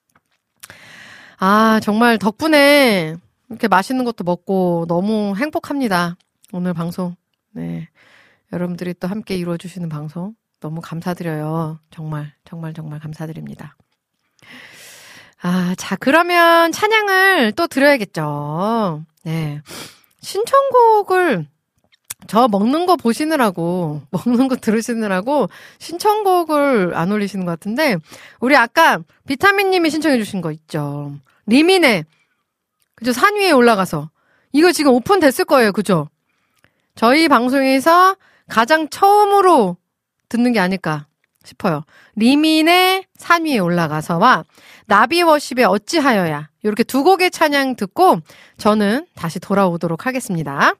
정말 덕분에 이렇게 맛있는 것도 먹고 너무 행복합니다. 오늘 방송. 네. 여러분들이 또 함께 이루어주시는 방송 너무 감사드려요. 정말 감사드립니다. 자, 그러면 찬양을 또 드려야겠죠. 네. 신청곡을 저 먹는 거 보시느라고, 먹는 거 들으시느라고 신청곡을 안 올리시는 것 같은데, 우리 아까 비타민님이 신청해주신 거 있죠. 리민의, 그죠? 산 위에 올라가서. 이거 지금 오픈됐을 거예요. 그죠? 저희 방송에서 가장 처음으로 듣는 게 아닐까 싶어요. 리민의 산 위에 올라가서와 나비워십의 어찌하여야. 이렇게 2곡의 찬양 듣고 저는 다시 돌아오도록 하겠습니다.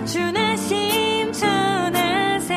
주나심 전하세.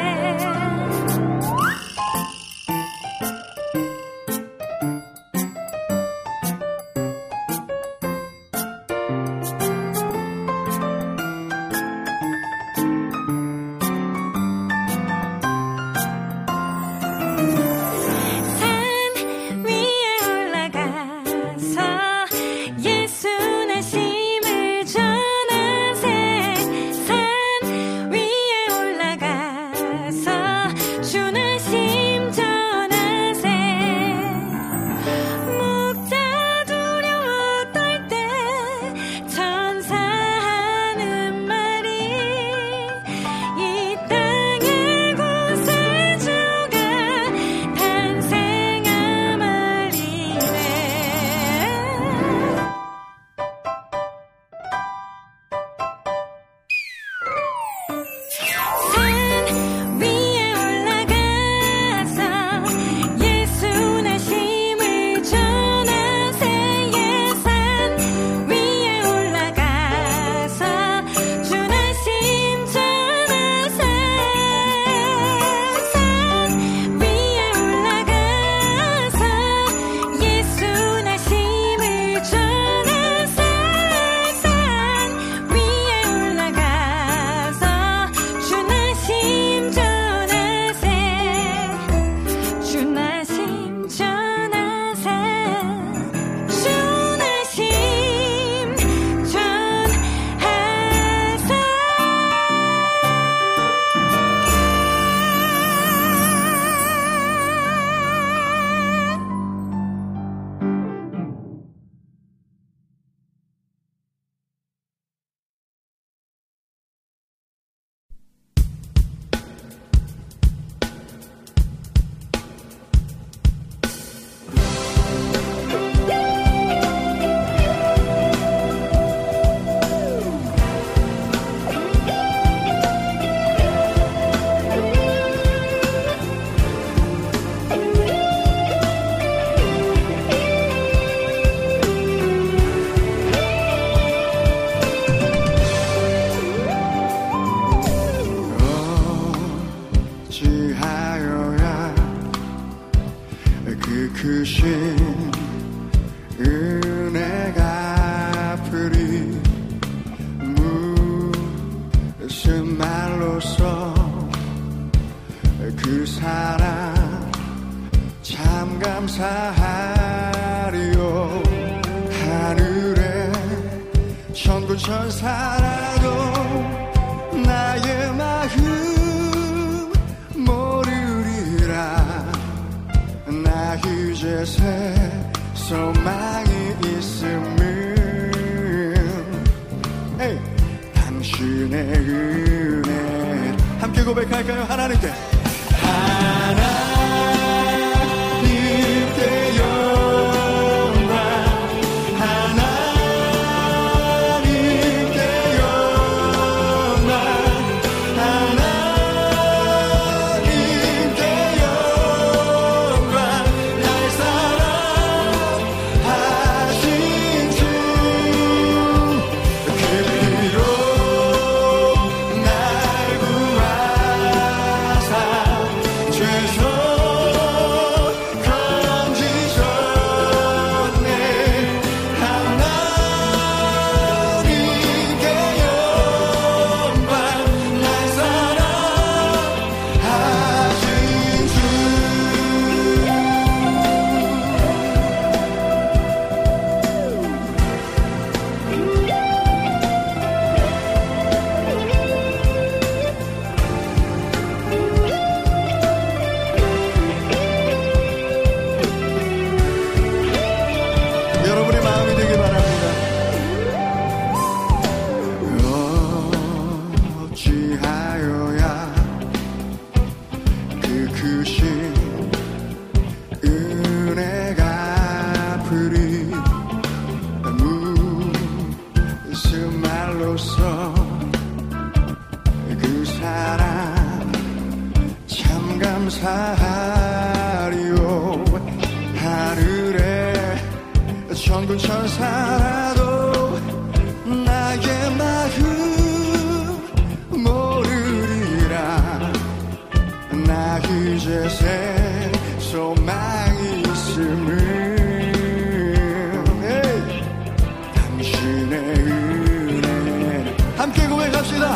감사하리오. 하늘에 천군 천사라도 나의 마음 이곳에 소망이 있음을 당신의 은혜 함께 고백합시다.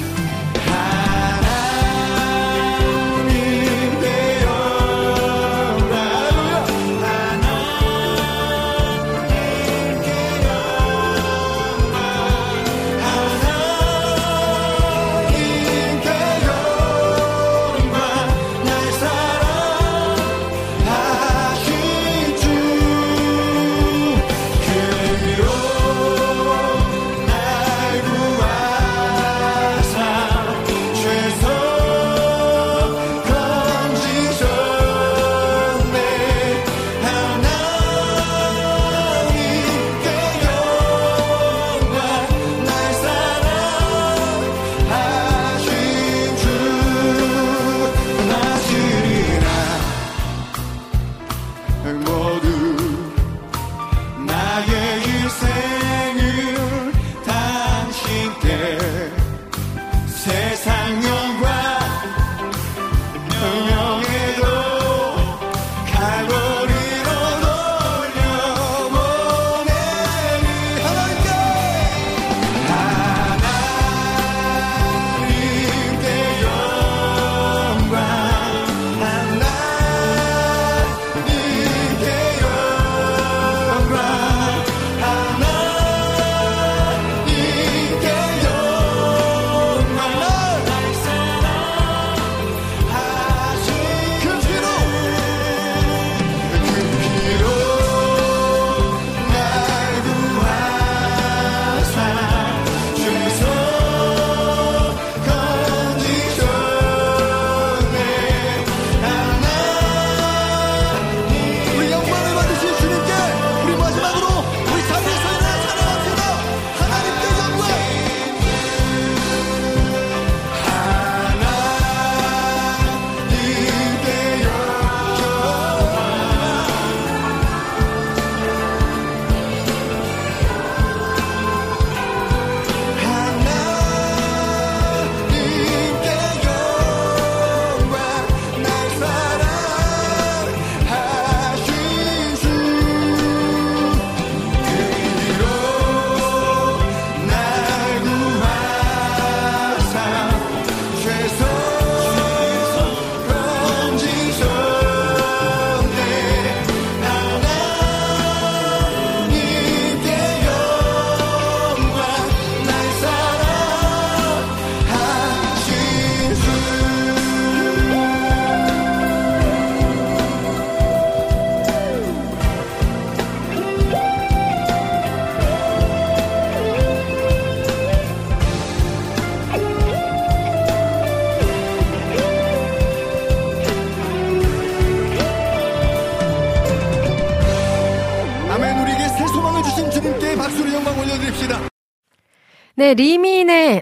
네, 리민의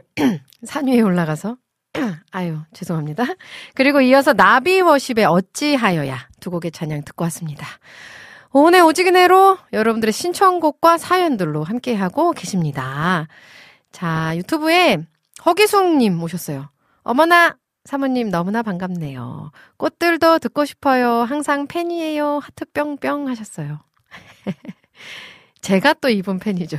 산 위에 올라가서 아유 죄송합니다. 그리고 이어서 나비워십의 어찌하여야 두 곡의 찬양 듣고 왔습니다. 오늘 오지근해로 여러분들의 신청곡과 사연들로 함께하고 계십니다. 자, 유튜브에 허기숙님 오셨어요. 어머나 사모님 너무나 반갑네요. 꽃들도 듣고 싶어요. 항상 팬이에요. 하트 뿅뿅 하셨어요. 제가 또 이분 팬이죠.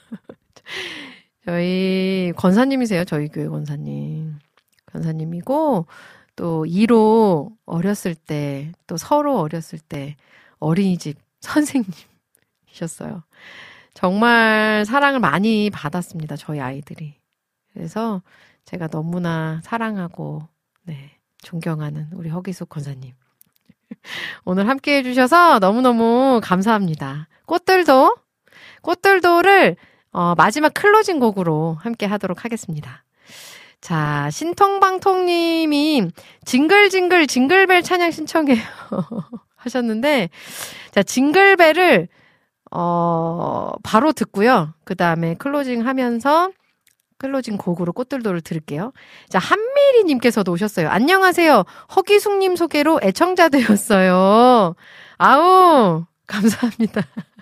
저희 권사님이세요. 저희 교회 권사님. 권사님이고 또 2로 어렸을 때 또 서로 어렸을 때 어린이집 선생님이셨어요. 정말 사랑을 많이 받았습니다. 저희 아이들이. 그래서 제가 너무나 사랑하고 네, 존경하는 우리 허기숙 권사님. 오늘 함께 해주셔서 너무너무 감사합니다. 꽃들도를 마지막 클로징 곡으로 함께 하도록 하겠습니다. 자, 신통방통님이 징글벨 찬양 신청해요. 하셨는데, 자, 징글벨을, 바로 듣고요. 그 다음에 클로징 하면서, 클로징 곡으로 꽃들도를 들을게요. 자, 한미리님께서도 오셨어요. 안녕하세요. 허기숙님 소개로 애청자 되었어요. 아우, 감사합니다.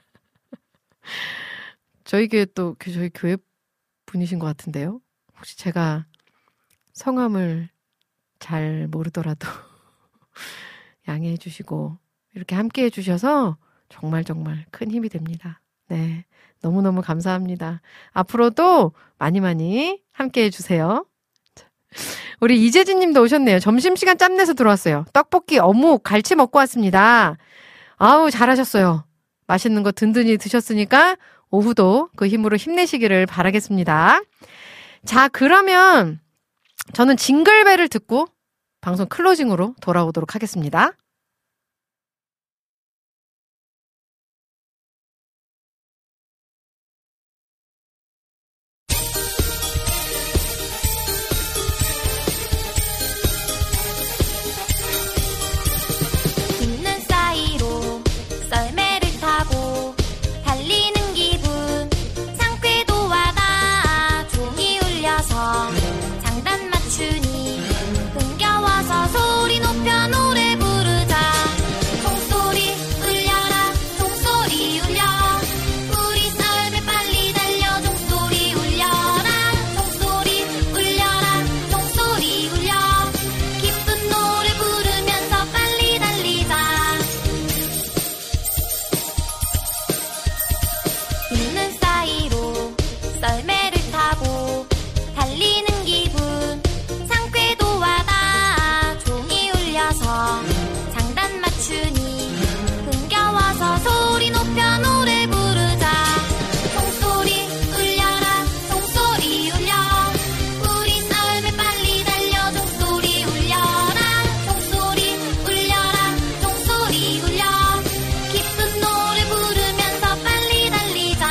저희 교회 분이신 것 같은데요. 혹시 제가 성함을 잘 모르더라도 양해해 주시고 이렇게 함께 해주셔서 정말 큰 힘이 됩니다. 네, 너무너무 감사합니다. 앞으로도 많이 함께 해주세요. 우리 이재진 님도 오셨네요. 점심시간 짬내서 들어왔어요. 떡볶이, 어묵, 갈치 먹고 왔습니다. 아우, 잘하셨어요. 맛있는 거 든든히 드셨으니까 오후도 그 힘으로 힘내시기를 바라겠습니다. 자, 그러면 저는 징글벨을 듣고 방송 클로징으로 돌아오도록 하겠습니다. 있는 사이로 썰매를 타고 달리는 기분 상쾌도 와닿아 종이 울려서 장단 맞추니 흥겨워서 소리 높여 노래 부르자 종소리 울려라 종소리 울려 우리 썰매 빨리 달려 종소리 울려라 종소리 울려라 종소리 울려 기쁜 노래 부르면서 빨리 달리자 있는 사이로 썰매를 타고 달리는 기분 상쾌도 와닿아 종이 울려서 장단 맞추니 흥겨워서 소리 높여 노래 부르자 종소리 울려라 종소리 울려 우리 썰매 빨리 달려 종소리 울려라 종소리 울려라 종소리 울려 기쁜 노래 부르면서 빨리 달리자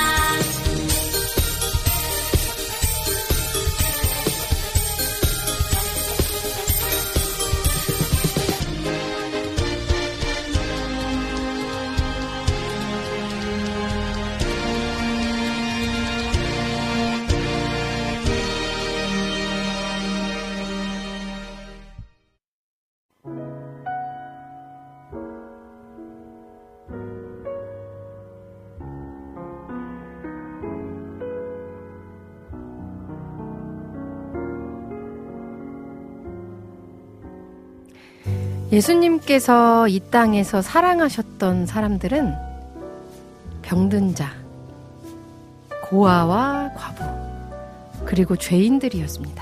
예수님께서 이 땅에서 사랑하셨던 사람들은 병든 자, 고아와 과부, 그리고 죄인들이었습니다.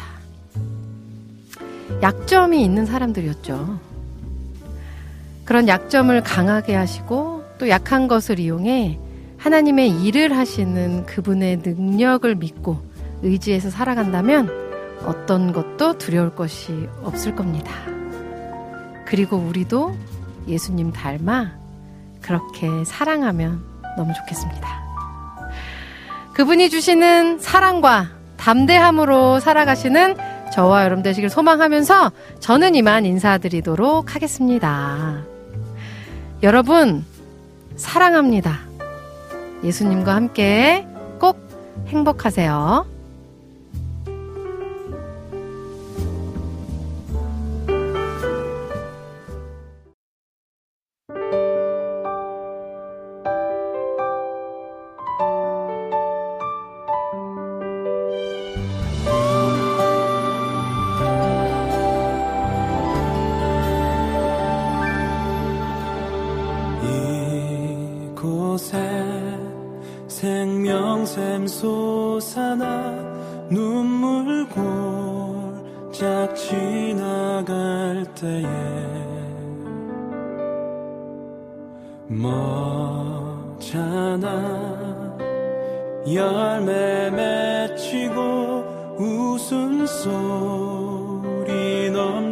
약점이 있는 사람들이었죠. 그런 약점을 강하게 하시고 또 약한 것을 이용해 하나님의 일을 하시는 그분의 능력을 믿고 의지해서 살아간다면 어떤 것도 두려울 것이 없을 겁니다. 그리고 우리도 예수님 닮아 그렇게 사랑하면 너무 좋겠습니다. 그분이 주시는 사랑과 담대함으로 살아가시는 저와 여러분 되시길 소망하면서 저는 이만 인사드리도록 하겠습니다. 여러분 사랑합니다. 예수님과 함께 꼭 행복하세요. 이곳에 생명샘 솟아나 눈물 골짝 지나갈 때에 머잖아 열매 맺히고 웃음소리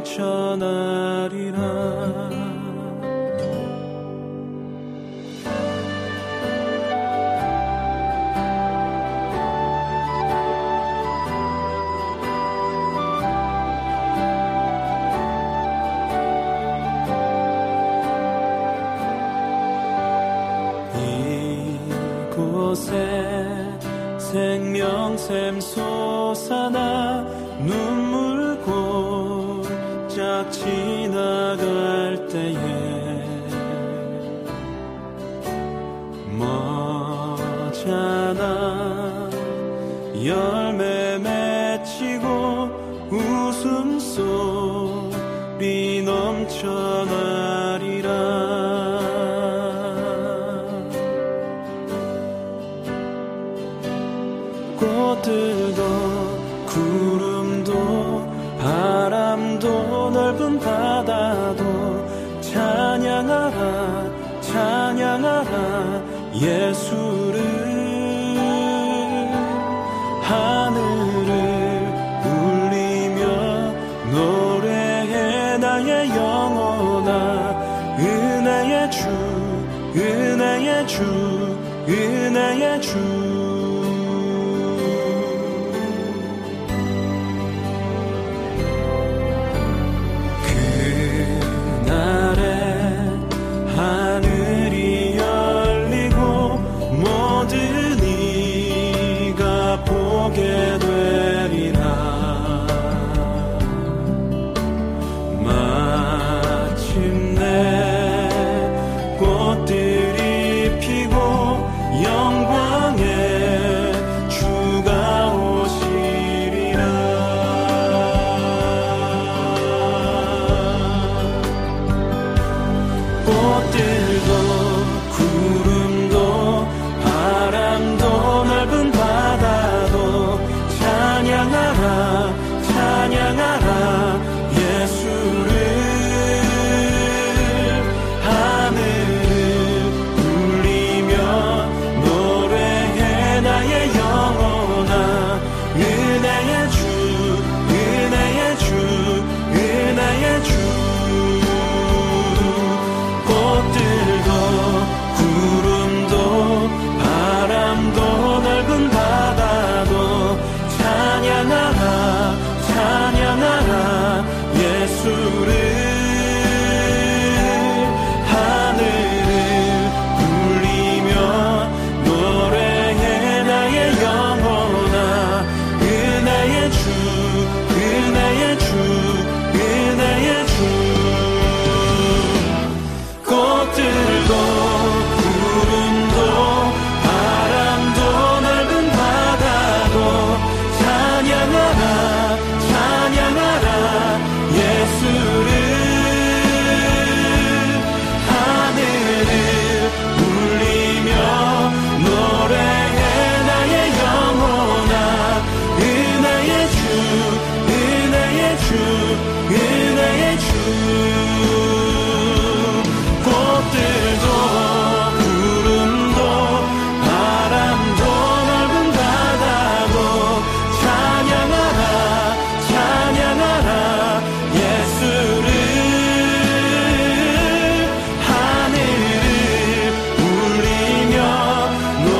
넘쳐나리라. 이곳에 생명샘 솟아나 눈물 골짝 지나갈 때에 머잖아 열매 맺히고 웃음소리 넘쳐나리 예수를 하늘을 울리며 노래해 나의 영혼아 은혜의 주 은혜의 주 은혜의 주 그날에 하늘이 열리고 모든 이가 보게 되리라 마침내 꽃들이 피고 영광의 주가 오시리라 꽃들도 구름도 바람도 넓은 바다도 찬양하라 찬양하라